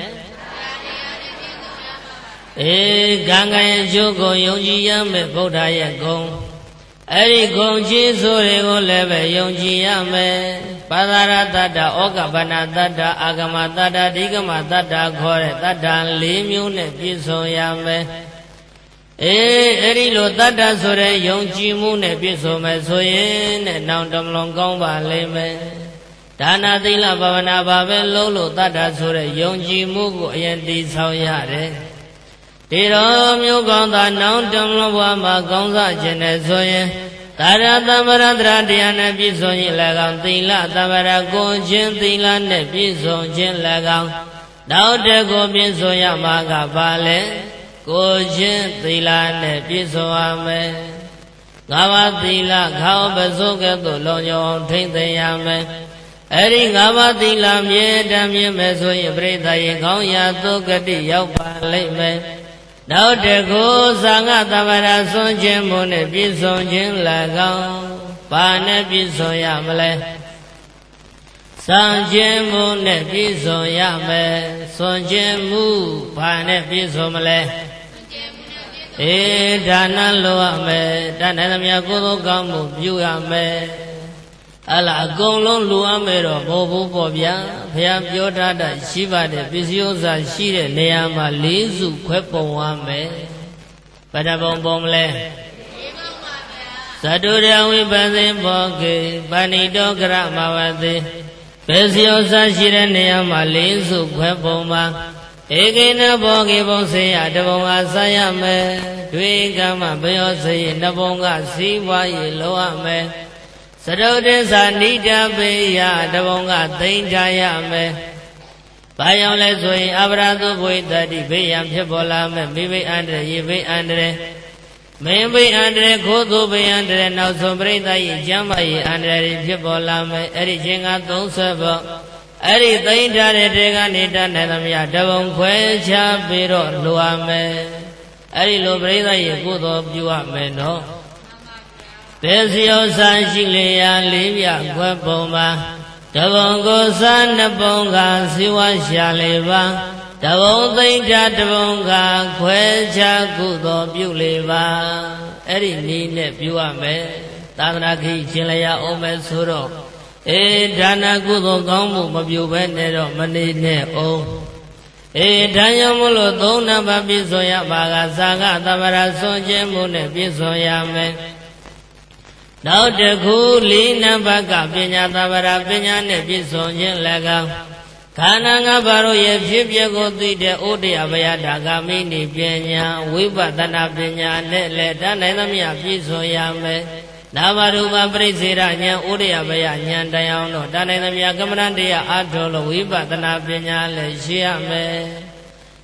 အေးကံကံရဲ့အကျိုးကိုယုံကြည်ရမယ်ဗုဒ္ဓရဲ့ဂုဏ်အဲ့ဒီဂုဏ်ကြီးဆိုတွေကိုလည်းပဲယုံကြည်ရမယ်ပါဒရတ္တဩကပနတ္တအာဂမတ္တဒိဂမတ္တခေါ်တဲ့တတ္တလေးမျိုးနဲ့ပြည့်စုံရမယ်အေးအဲ့ဒီလိုတတ္တဆိုတဲ့ယုံကြည်မှုနဲ့ပြည့်စုံမယ်ဆိုရင်တဲ့နောင်တမလွန်ကောင်းပါလိမ့်မယ်ဒါနသီလဘာဝနာဘာပဲလုံးလို့တတ္တဆိုတဲ့ယုံကြည်မှုကိုအရင်တည်ဆောင်ရတယ်ဒီတော်မျိုးကောင်းသာနောင်တမလွန်ဘဝမှာကောင်းစားခြင်းနဲ့ဆိုရင်သာရသမ္ပရတရတရားနဲ့ပြည့်စုံရင်လည်းကောင်းသီလသမ္ပရကိုခြင်းသီလနဲ့ပြည့်စုံခြင်းလည်းကောင်းနောက်တကိုပြည့်စုံရမှာကပါလေကိုခြင်းသီလနဲ့ပြည့်စုံရမယ်ငါးပါးသီလခေါင်းပစိုးကဲ့သို့လုံခြုံအောင်ထိမ့်သိမ်းရမယ်အဲ့ဒီငါးပါးသီလမြဲတမ်းမြဲမယ်ဆိုရင်ပြိဿရေကောင်းရာသုဂတိရောက်ပါလိမ့်မယ်နောက်တကူသံဃသမ္ပရာဆွန်ခြင်းမှုနဲ့ပြည့်စုံခြင်းလည်းကောင်းဘာနဲ့ပြည့်စုံရမလဲသံခြင်းမှုနဲ့ပြည့်စုံရမယ်ဆွန်ခြင်းမှုဘာနဲ့ပြည့်စုံမလဲအေးဒါနလိုရမယ်ဒါနသမျှကုသိုလ်ကောင်းမှုပြုရမယ်အလားအကုန်လုံးလူအမယ်တော့မဟုတ်ဘူးပေါ့ဗျာဘုရားပြောထားတာရှိပါတယ်ပစ္စည်းဥစ္စာရှိတဲ့နေရာမှာလေးစုခွဲပုံရမယ်ဘယ်နှပုံပုံမလဲသတုရဝိပသိဘောကေပဏိတောကရမဝတိပစ္စည်းဥစ္စာရှိတဲ့နေရာမှာလေးစုခွဲပုံပါဧကိနဘောကေဘုံစေယတဘုံကစားရမယ်တွေ့ကမ္မဘယောစေယတဘုံကစီးပွားရေးလုပ်ရမယ်သရုတ်တေသာဏိတပေယတဘုံကသိမ့်ကြရမယ်။ဘာကြောင့်လဲဆိုရင်အပရာသုဘွေတတိဘေးရန်ဖြစ်ပေါ်လာမယ်မိဘိအန္တရရေဘေးအန္တရမင်းဘေးအန္တရခိုးသူဘေးအန္တရနောက်ဆုံးပြိဿရဲ့ကျမ်းမာရေးအန္တရာယ်ဖြစ်ပေါ်လာမယ်အဲ့ဒီချင်းကသုံးဆက်ဖို့အဲ့ဒီသိမ့်ထားတဲ့တေကနေတတ်နိုင်သမျှတဘုံခွဲခြားပြီးတော့လိုရမယ်အဲ့ဒီလိုပြိဿရဲ့ကုသိုလ်ပြုရမယ်နော်ပစ္စည်းဥစ္စာရှိလျာလေးပြခွဲပုံပါတဘုံကိုစားနှစ်ပုံကဇီဝရှာလေးပါတဘုံသိမ့်ထားတဘုံကခွဲခြားကုသိုလ်ပြုလေးပါအဲ့ဒီနည်းနဲ့ပြုရမယ်သာသနာ့ခိရှင်လျာအောင်မယ်ဆိုတော့အေးဒါနကုသိုလ်ကောင်းမှုမပြုဘဲနဲ့တော့မနေနဲ့အောင်အေးဒါကြောင့်မလို့သုံးနံပါတ်ပြည့်စုံရပါကသာကသမ္ပရာဆွန်ခြင်းမှုနဲ့ပြည့်စုံရမယ်နောက်တခုလေးနံပါတ်ကပညာသမ္ပရာပညာနဲ့ပြည့်စုံခြင်းလည်းကောင်းခန္ဓာငါးပါးတို့ရဲ့ဖြစ်ပျက်ကိုသိတဲ့ဩတရားဘယတာဂာမိနိပညာဝိပဿနာပညာနဲ့လည်းတတ်နိုင်သမျှပြည့်စုံရမယ်နာမရူပပရိစ္ဆေရဉာဏ်ဩတရားဘယဉာဏ်တရားတို့တတ်နိုင်သမျှကမ္မဋ္ဌာန်းတရားအားထုတ်လို့ဝိပဿနာပညာလည်းရှိရမယ်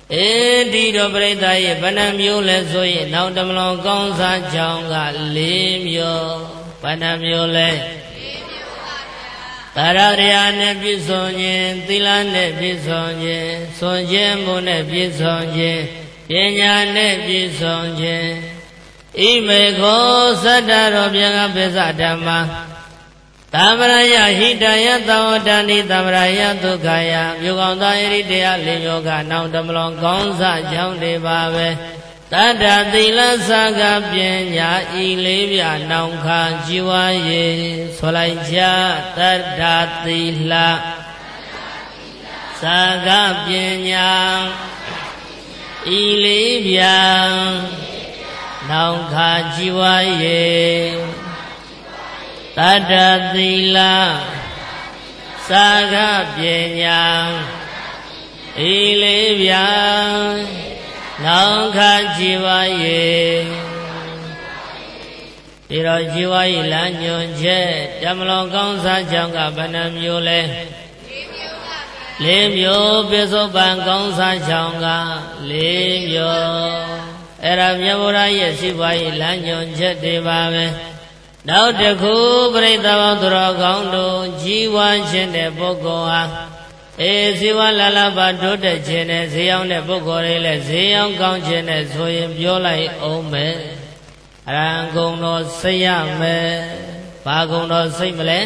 အေဒီတော့ပြိဿရဲ့ဘဏ္ဍမျိုးလဲဆိုရင်နောက်တမလွန်ကောင်းစားကြောင်းကလေးမျိုးဘဏ္ဍမျိုးလဲသာရတရားနဲ့ပြည့်စုံခြင်းသီလနဲ့ပြည့်စုံခြင်းစွန့်ခြင်းမှုနဲ့ပြည့်စုံခြင်းပညာနဲ့ပြည့်စုံခြင်းဣမေခောသတ္တရောဗျာပိသဓမ္မာသမရယဟိတယသဝတ္တနိသမရယဒုက္ခယမြို့ကောင်းသားယရိတရားလေးမျိုးကနောက်တမလွန်ကောင်းစားကြောင်းတွေပါပဲတတ္တသီလသကပညာဤလေးပြနောင်ခါជីវရေဆိုလိုက်ကြတတ္တသီလသကပညာဤလေးပြနောင်ခါជីវရေတတ္တသီလသကပညာဤလေးပြနောင်ခါជីវရေဒီတော့ជីវရေလမ်းညွန်ချက်တမလွန်ကောင်းစားကြောင်းကဘယ်နှမျိုးလဲလေးမျိုးပြစ္ဆုတ်ပံကောင်းစားကြောင်းကလေးမျိုးအဲ့ဒါမြတ်ဗုဒ္ဓရဲ့စီပွားရေးလမ်းညွန်ချက်တွေပါပဲနောက်တစ်ခုပရိသတ်ပေါင်းသူတော်ကောင်းတို့ကြီးဝါခြင်းတဲ့ပုဂ္ဂိုလ်ဟာအေးဇေဝလာလဘတိုးတက်ခြင်းနဲ့ဈေးရောက်တဲ့ပုဂ္ဂိုလ်တွေလည်းဈေးရောက်ကောင်းခြင်းနဲ့ဆိုရင်ပြောလိုက်အောင်မယ်အရဟံဂုဏ်တော်စိတ်ရမယ်ဘာဂုဏ်တော်စိတ်မလဲ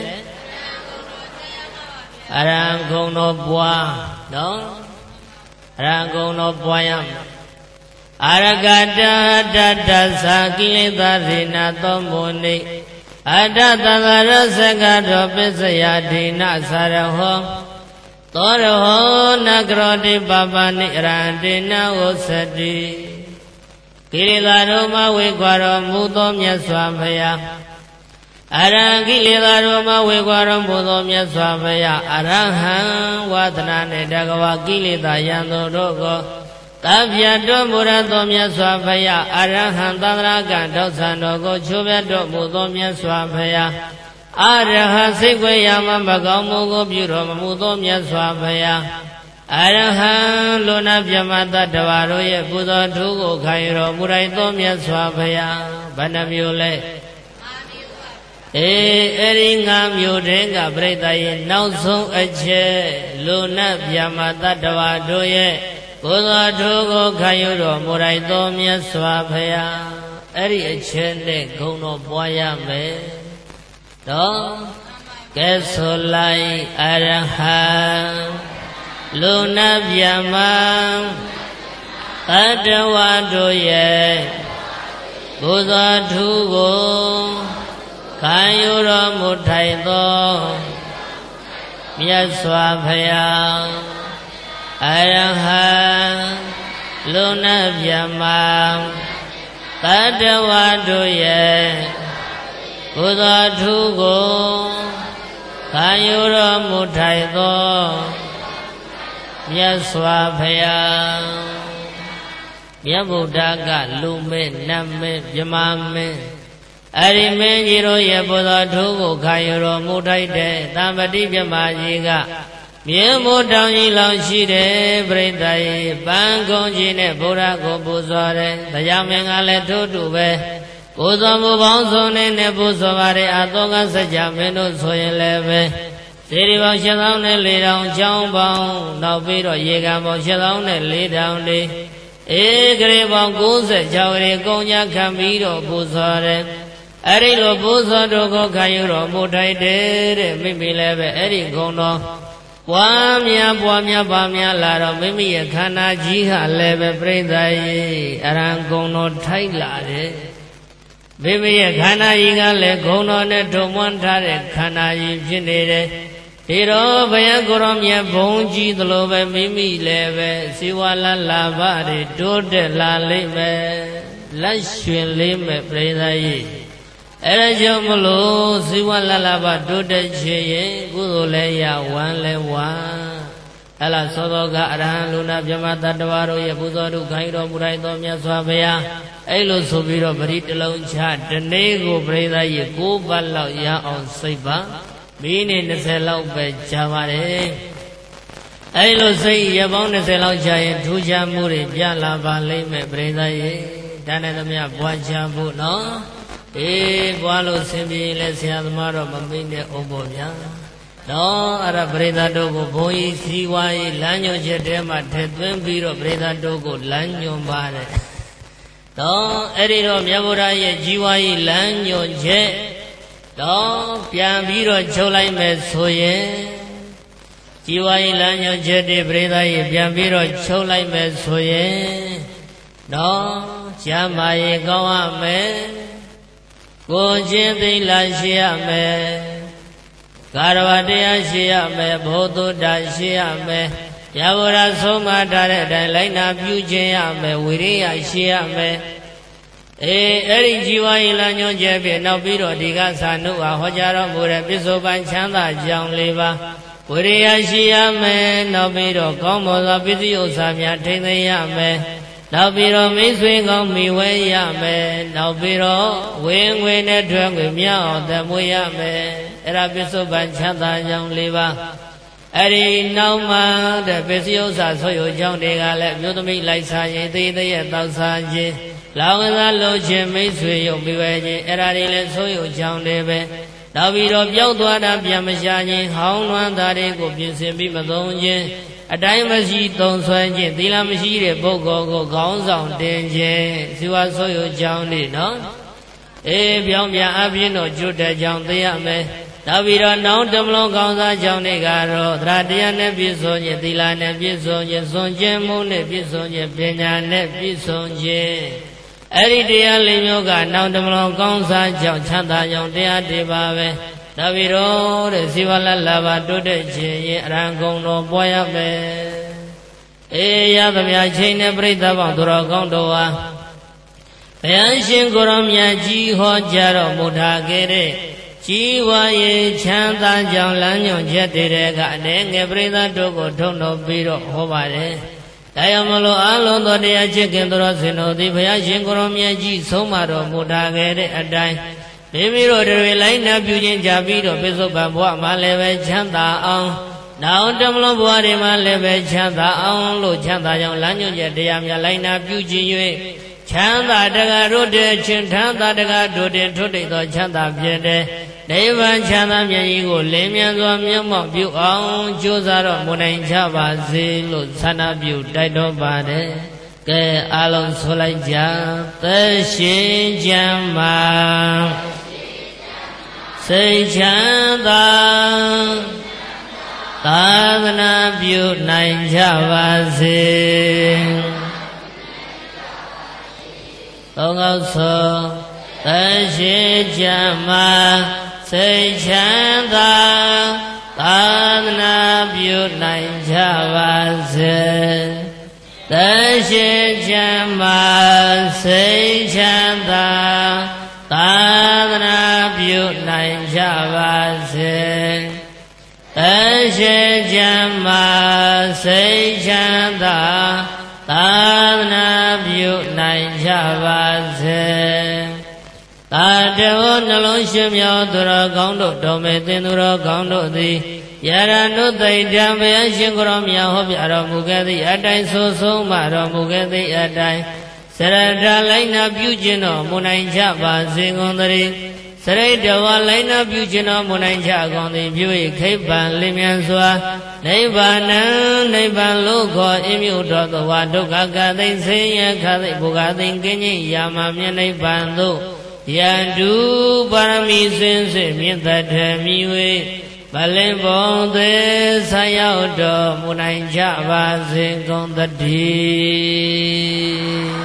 အရဟံဂုဏ်တော်ပွားနော်အရဟံဂုဏ်တော်ပွားရမယ်အာရကတတတ္တသာကိလေသာရိနာသောမုန်ိအတ္တသံဃာရသကတော်ပစ္စယဒိနသရဟောသောရဟောနကရောတိပပနိရန္တေနဝသတိကိလေသာတို့မှဝေခွာတော်မူသောမြတ်စွာဘုရားအရဟံကိလေသာတို့မှဝေခွာတော်မူသောမြတ်စွာဘုရားအရဟံဝါဒနာနှင့်တကဝကိလေသာယံတို့ကိုတပြတ်တော်မူရသောမြတ်စွာဘုရားအရဟံသန္တရာကဒေါသံတော်ကိုချိုးပြတော်မူသောမြတ်စွာဘုရားအရဟံစိတ်ွယ်ရာမမကောင်းမှုကိုပြုတော်မူသောမြတ်စွာဘုရားအရဟံလူနာပြမတ္တဝါတို့ရဲ့ပူဇော်ထူးကိုခံရတော်မူလိုက်သောမြတ်စွာဘုရားဘယ်နှမျိုးလဲအေးအဲ့ဒီငါမျိုးတည်းကပြိတ္တရဲ့နောက်ဆုံးအချက်လူနာပြမတ္တဝါတို့ရဲ့ဘုရားတို့ကိုခံယူတော်မူလိုက်သောမြတ်စွာဘုရားအဲ့ဒီအချက်နဲ့ဂုဏ်တော်ပွားရမယ်တော့ကဲဆိုလိုက်အရဟံလူနာဗျမတတ္တဝါတို့ရဲ့ဘုရားထူးကိုခံယူတော်မူထိုင်သောမြတ်စွာဘုရားအရဟံလူနာဗျမတတ္တဝါတို့ရဲ့ဘုရားထူးကိုခံယူတော်မူထိုင်သောမြတ်စွာဘုရားမြတ်ဗုဒ္ဓကလူမဲနတ်မဲမြမမဲအရိမင်းကြီးတို့ရဲ့ဘုရားထူးကိုခံယူတော်မူထိုက်တဲ့သံပတိမြမကြီးကမြေမိုးတောင်ကြီးလောင်ရှိတယ်ပြိတ္တရေပန်းကုန်းကြီးနဲ့ဘုရားကိုပူဇော်တယ်တရားမင်းကလည်းထို့တူပဲပူဇော်မှုပေါင်းစုံနဲ့ပူဇော်ပါတယ်အသောကစัจ जा မင်းတို့ဆိုရင်လည်းပဲစေတီပေါင်းရှစ်သောင်းနဲ့လေးထောင်ချောင်းပေါင်းနောက်ပြီးတော့ရေကန်ပေါင်းရှစ်သောင်းနဲ့လေးထောင်လေးဧကရေပေါင်းကိုးဆယ်ခြောက်ရေကုံညာခံပြီးတော့ပူဇော်တယ်အဲ့ဒီလိုပူဇော်တို့ကိုခံယူတော်မူထိုက်တယ်တဲ့မိမိလည်းပဲအဲ့ဒီဂုဏ်တော်ပွားများပွားများပါများလာတော့မိမိရဲ့ခန္ဓာကြီးဟာလည်းပဲပြိဿရေအရဟံဂုဏ်တော်ထိုက်လာတယ်မိမိရဲ့ခန္ဓာကြီးကလည်းဂုဏ်တော်နဲ့ထုံမွမ်းထားတဲ့ခန္ဓာကြီးဖြစ်နေတယ်ဒီတော့ဘုရားကိုရောမြတ်ဘုံကြီးသလိုပဲမိမိလည်းပဲစီဝါလလာဘတွေတိုးတက်လာလိမ့်မယ်လက်ရွှင်လေးမဲ့ပြိဿရေအဲ့ဒါကြောင့်မလို့ဇီဝလလဘတိုးတက်ခြင်းရင်ကုသိုလ်လည်းရဝမ်းလည်းဝမ်းအဲ့လားသောသောကအရဟံလူနာမြမတ္တဝါတို့ရဲ့ပူဇော်တုခိုင်းတော်မူတိုင်းသောမြတ်စွာဘုရားအဲ့လိုဆိုပြီးတော့ပရိတလုံးချတနေ့ကိုပြိဿရေကိုးပတ်လောက်ရအောင်စိတ်ပါမိနစ်၂၀လောက်ပဲကြာပါတယ်အဲ့လိုစိတ်ရပေါင်း20လောက်ကြာရင်ထူးခြားမှုတွေပြလာပါလိမ့်မယ်ပြိဿရေတန်းတဲ့သမျှဘွားချဖို့နော်အေးဘွားလို့ဆင်ပြေလဲဆရာသမားတော့မမိနဲ့အောင်ပေါ့ဗျာနော်အဲ့ဒါပြိဿတို့ကိုဘုန်းကြီးစီဝါရေးလမ်းညွှန်ချက်ထဲမှာထည့်သွင်းပြီးတော့ပြိဿတို့ကိုလမ်းညွှန်ပါတယ်နော်အဲ့ဒီတော့မြတ်ဗုဒ္ဓရဲ့ကြီးဝါရေးလမ်းညွှန်ချက်နော်ပြန်ပြီးတော့ချုပ်လိုက်မယ်ဆိုရင်ជីវရေးလမ်းညွှန်ချက်တွေပြိဿရေပြန်ပြီးတော့ချုပ်လိုက်မယ်ဆိုရင်နော်ကျမ်းမာရေးကောင်းရမယ်ကိုချင်းသိလာရှိရမယ်ကာရဝတရားရှိရမယ်ဘုဒ္ဓတာရှိရမယ်ယဝရဆုံးမထားတဲ့အတိုင်းလိုက်နာပြုခြင်းရမယ်ဝိရိယရှိရမယ်အေးအဲ့ဒီជីវရေးလမ်းညွှန်ချက်ဖြင့်နောက်ပြီးတော့ဒီကသာနုဟာဟောကြားတော်မူတဲ့ပစ္စုပန်ချမ်းသာကြောင်းလေးပါဝိရိယရှိရမယ်နောက်ပြီးတော့ကောင်းမွန်သောပစ္စည်းဥစ္စာများထိန်းသိမ်းရမယ်နောက်ပြီးတော့မိတ်ဆွေကောင်းမိဝဲရမယ်နောက်ပြီးတော့ဝင်းငွေနဲ့ထွက်ငွေမြောက်အောင်သမွေးရမယ်အဲ့ဒါပစ္စုပန်ချမ်းသာကြောင်းလေးပါအဲ့ဒီနောက်မှတဲ့ပစ္စည်းဥစ္စာဆွေးကြောင်းတွေကလည်းမြို့သမီးလိုက်စားရင်သေးသေးရဲ့တောက်စားခြင်းလောင်စားလို့ခြင်းမိတ်ဆွေရုပ်မိဝဲခြင်းအဲ့ဒါတွေလည်းဆွေးကြောင်းတွေပဲနောက်ပြီးတော့ပြောက်သွားတာပြန်မရှာခြင်းဟောင်းလွှမ်းသားတွေကိုပြင်ဆင်ပြီးမသုံးခြင်းအတိုင်းမရှိသုံးဆွဲခြင်းသီလမရှိတဲ့ပုဂ္ဂိုလ်ကိုခေါင်းဆောင်တင်ခြင်းဇီဝဆိုးရကြောင်းနေနော်အေးပြောင်းပြန်အပြင်းတော့ကျွတ်တဲ့ကြောင်းသိရမယ်နောက်ပြီးတော့နောင်တမလုံးကောင်းစားကြောင်းတွေကတော့သရတရားနဲ့ပြည့်စုံခြင်းသီလနဲ့ပြည့်စုံခြင်းစွန့်ခြင်းမှုနဲ့ပြည့်စုံခြင်းပညာနဲ့ပြည့်စုံခြင်းအဲ့ဒီတရားလေးမျိုးကနောက်တမလုံးကောင်းစားကြောင့်ချမ်းသာကြောင့်တရားတွေပါပဲနောက်ပြီးတော့တဲ့ဇီဝလလဘာတိုးတက်ခြင်းရဲ့အရဟံဂုဏ်တော်ပွားရမယ်အေးရသမျှချိန်နဲ့ပြိဿပေါင်းသူတော်ကောင်းတို့ဟာဘုရားရှင်ကိုရောမြတ်ကြီးဟောကြားတော်မူထားခဲ့တဲ့ကြီးဝါရေးချမ်းသာကြောင့်လမ်းညွှန်ချက်တွေကအနည်းငယ်ပြိဿတို့ကိုထုံတော်ပြီးတော့ဟောပါတယ်ဒါကြောင့်မလို့အလုံးသောတရားချစ်ခင်တော်စင်တို့သည်ဘုရားရှင်ကိုရောမြတ်ကြီးဆုံးမတော်မူထားခဲ့တဲ့အတိုင်းမိမိတို့တွေလိုက်နာပြုခြင်းကြပြီးတော့ပိဿုပန်ဘဝမှာလည်းပဲချမ်းသာအောင်နောက်တမလုံးဘဝတွေမှာလည်းပဲချမ်းသာအောင်လို့ချမ်းသာကြောင့်လမ်းညွှန်ချက်တရားများလိုက်နာပြုခြင်း၍ချမ်းသာတကားတို့တဲ့ချင်းထမ်းသာတကားတို့တဲ့ထွတ်တိတ်သောချမ်းသာဖြစ်တဲ့နိဗ္ဗာန်ချမ်းသာမြတ်ကြီးကိုလင်းမြန်စွာမျက်မှောက်ပြုအောင်ကြိုးစားတော့မနိုင်ကြပါစေလို့ဆန္ဒပြုတိုက်တော်ပါတယ်ကဲအားလုံးဆိုလိုက်ကြသက်ရှင်ကြမှာစိတ်ချမ်းသာသာသနာပြုနိုင်ကြပါစေသုံးခေါက်ဆိုသက်ရှင်ကြမှာစိတ်ချမ်းသာသာသနာပြုနိုင်ကြပါစေသက်ရှင်ကြမှာစိတ်ချမ်းသာသာသနာပြုနိုင်ကြပါစေသက်ရှင်ကြမှာစိတ်ချမ်းသာသာသနာပြုနိုင်ကြပါစေသာတဝနှလုံးရှင်မြောသူတော်ကောင်းတို့တော်မေသင်သူတော်ကောင်းတို့သည်ယရဏုသိတံဘုရားရှင်ကိုရောမြတ်ဟောပြတော်မူခဲ့သည့်အတိုင်းဆိုဆုံးမတော်မူခဲ့သည့်အတိုင်းစရတလိုက်နာပြုခြင်းတော်မူနိုင်ကြပါစေကုန်သတည်းစရိတဝလိုက်နာပြုခြင်းတော်မူနိုင်ကြကုန်သည်ပြု၏ခိဗ္ဗံလင်းမြန်စွာနိဗ္ဗာန်နိဗ္ဗာန်လို့ခေါ်အမြုတော်သောဒုက္ခကသိဆင်းရဲခသိဘုဂသိကင်းခြင်းယာမမြတ်နိဗ္ဗာန်သို့ယံတုပါရမီစင်စစ်မြင့်သက်ထေမြည်၍ဗလင်ဘုံသေးဆက်ရောက်တော်မူနိုင်ကြပါစေကုန်သတည်း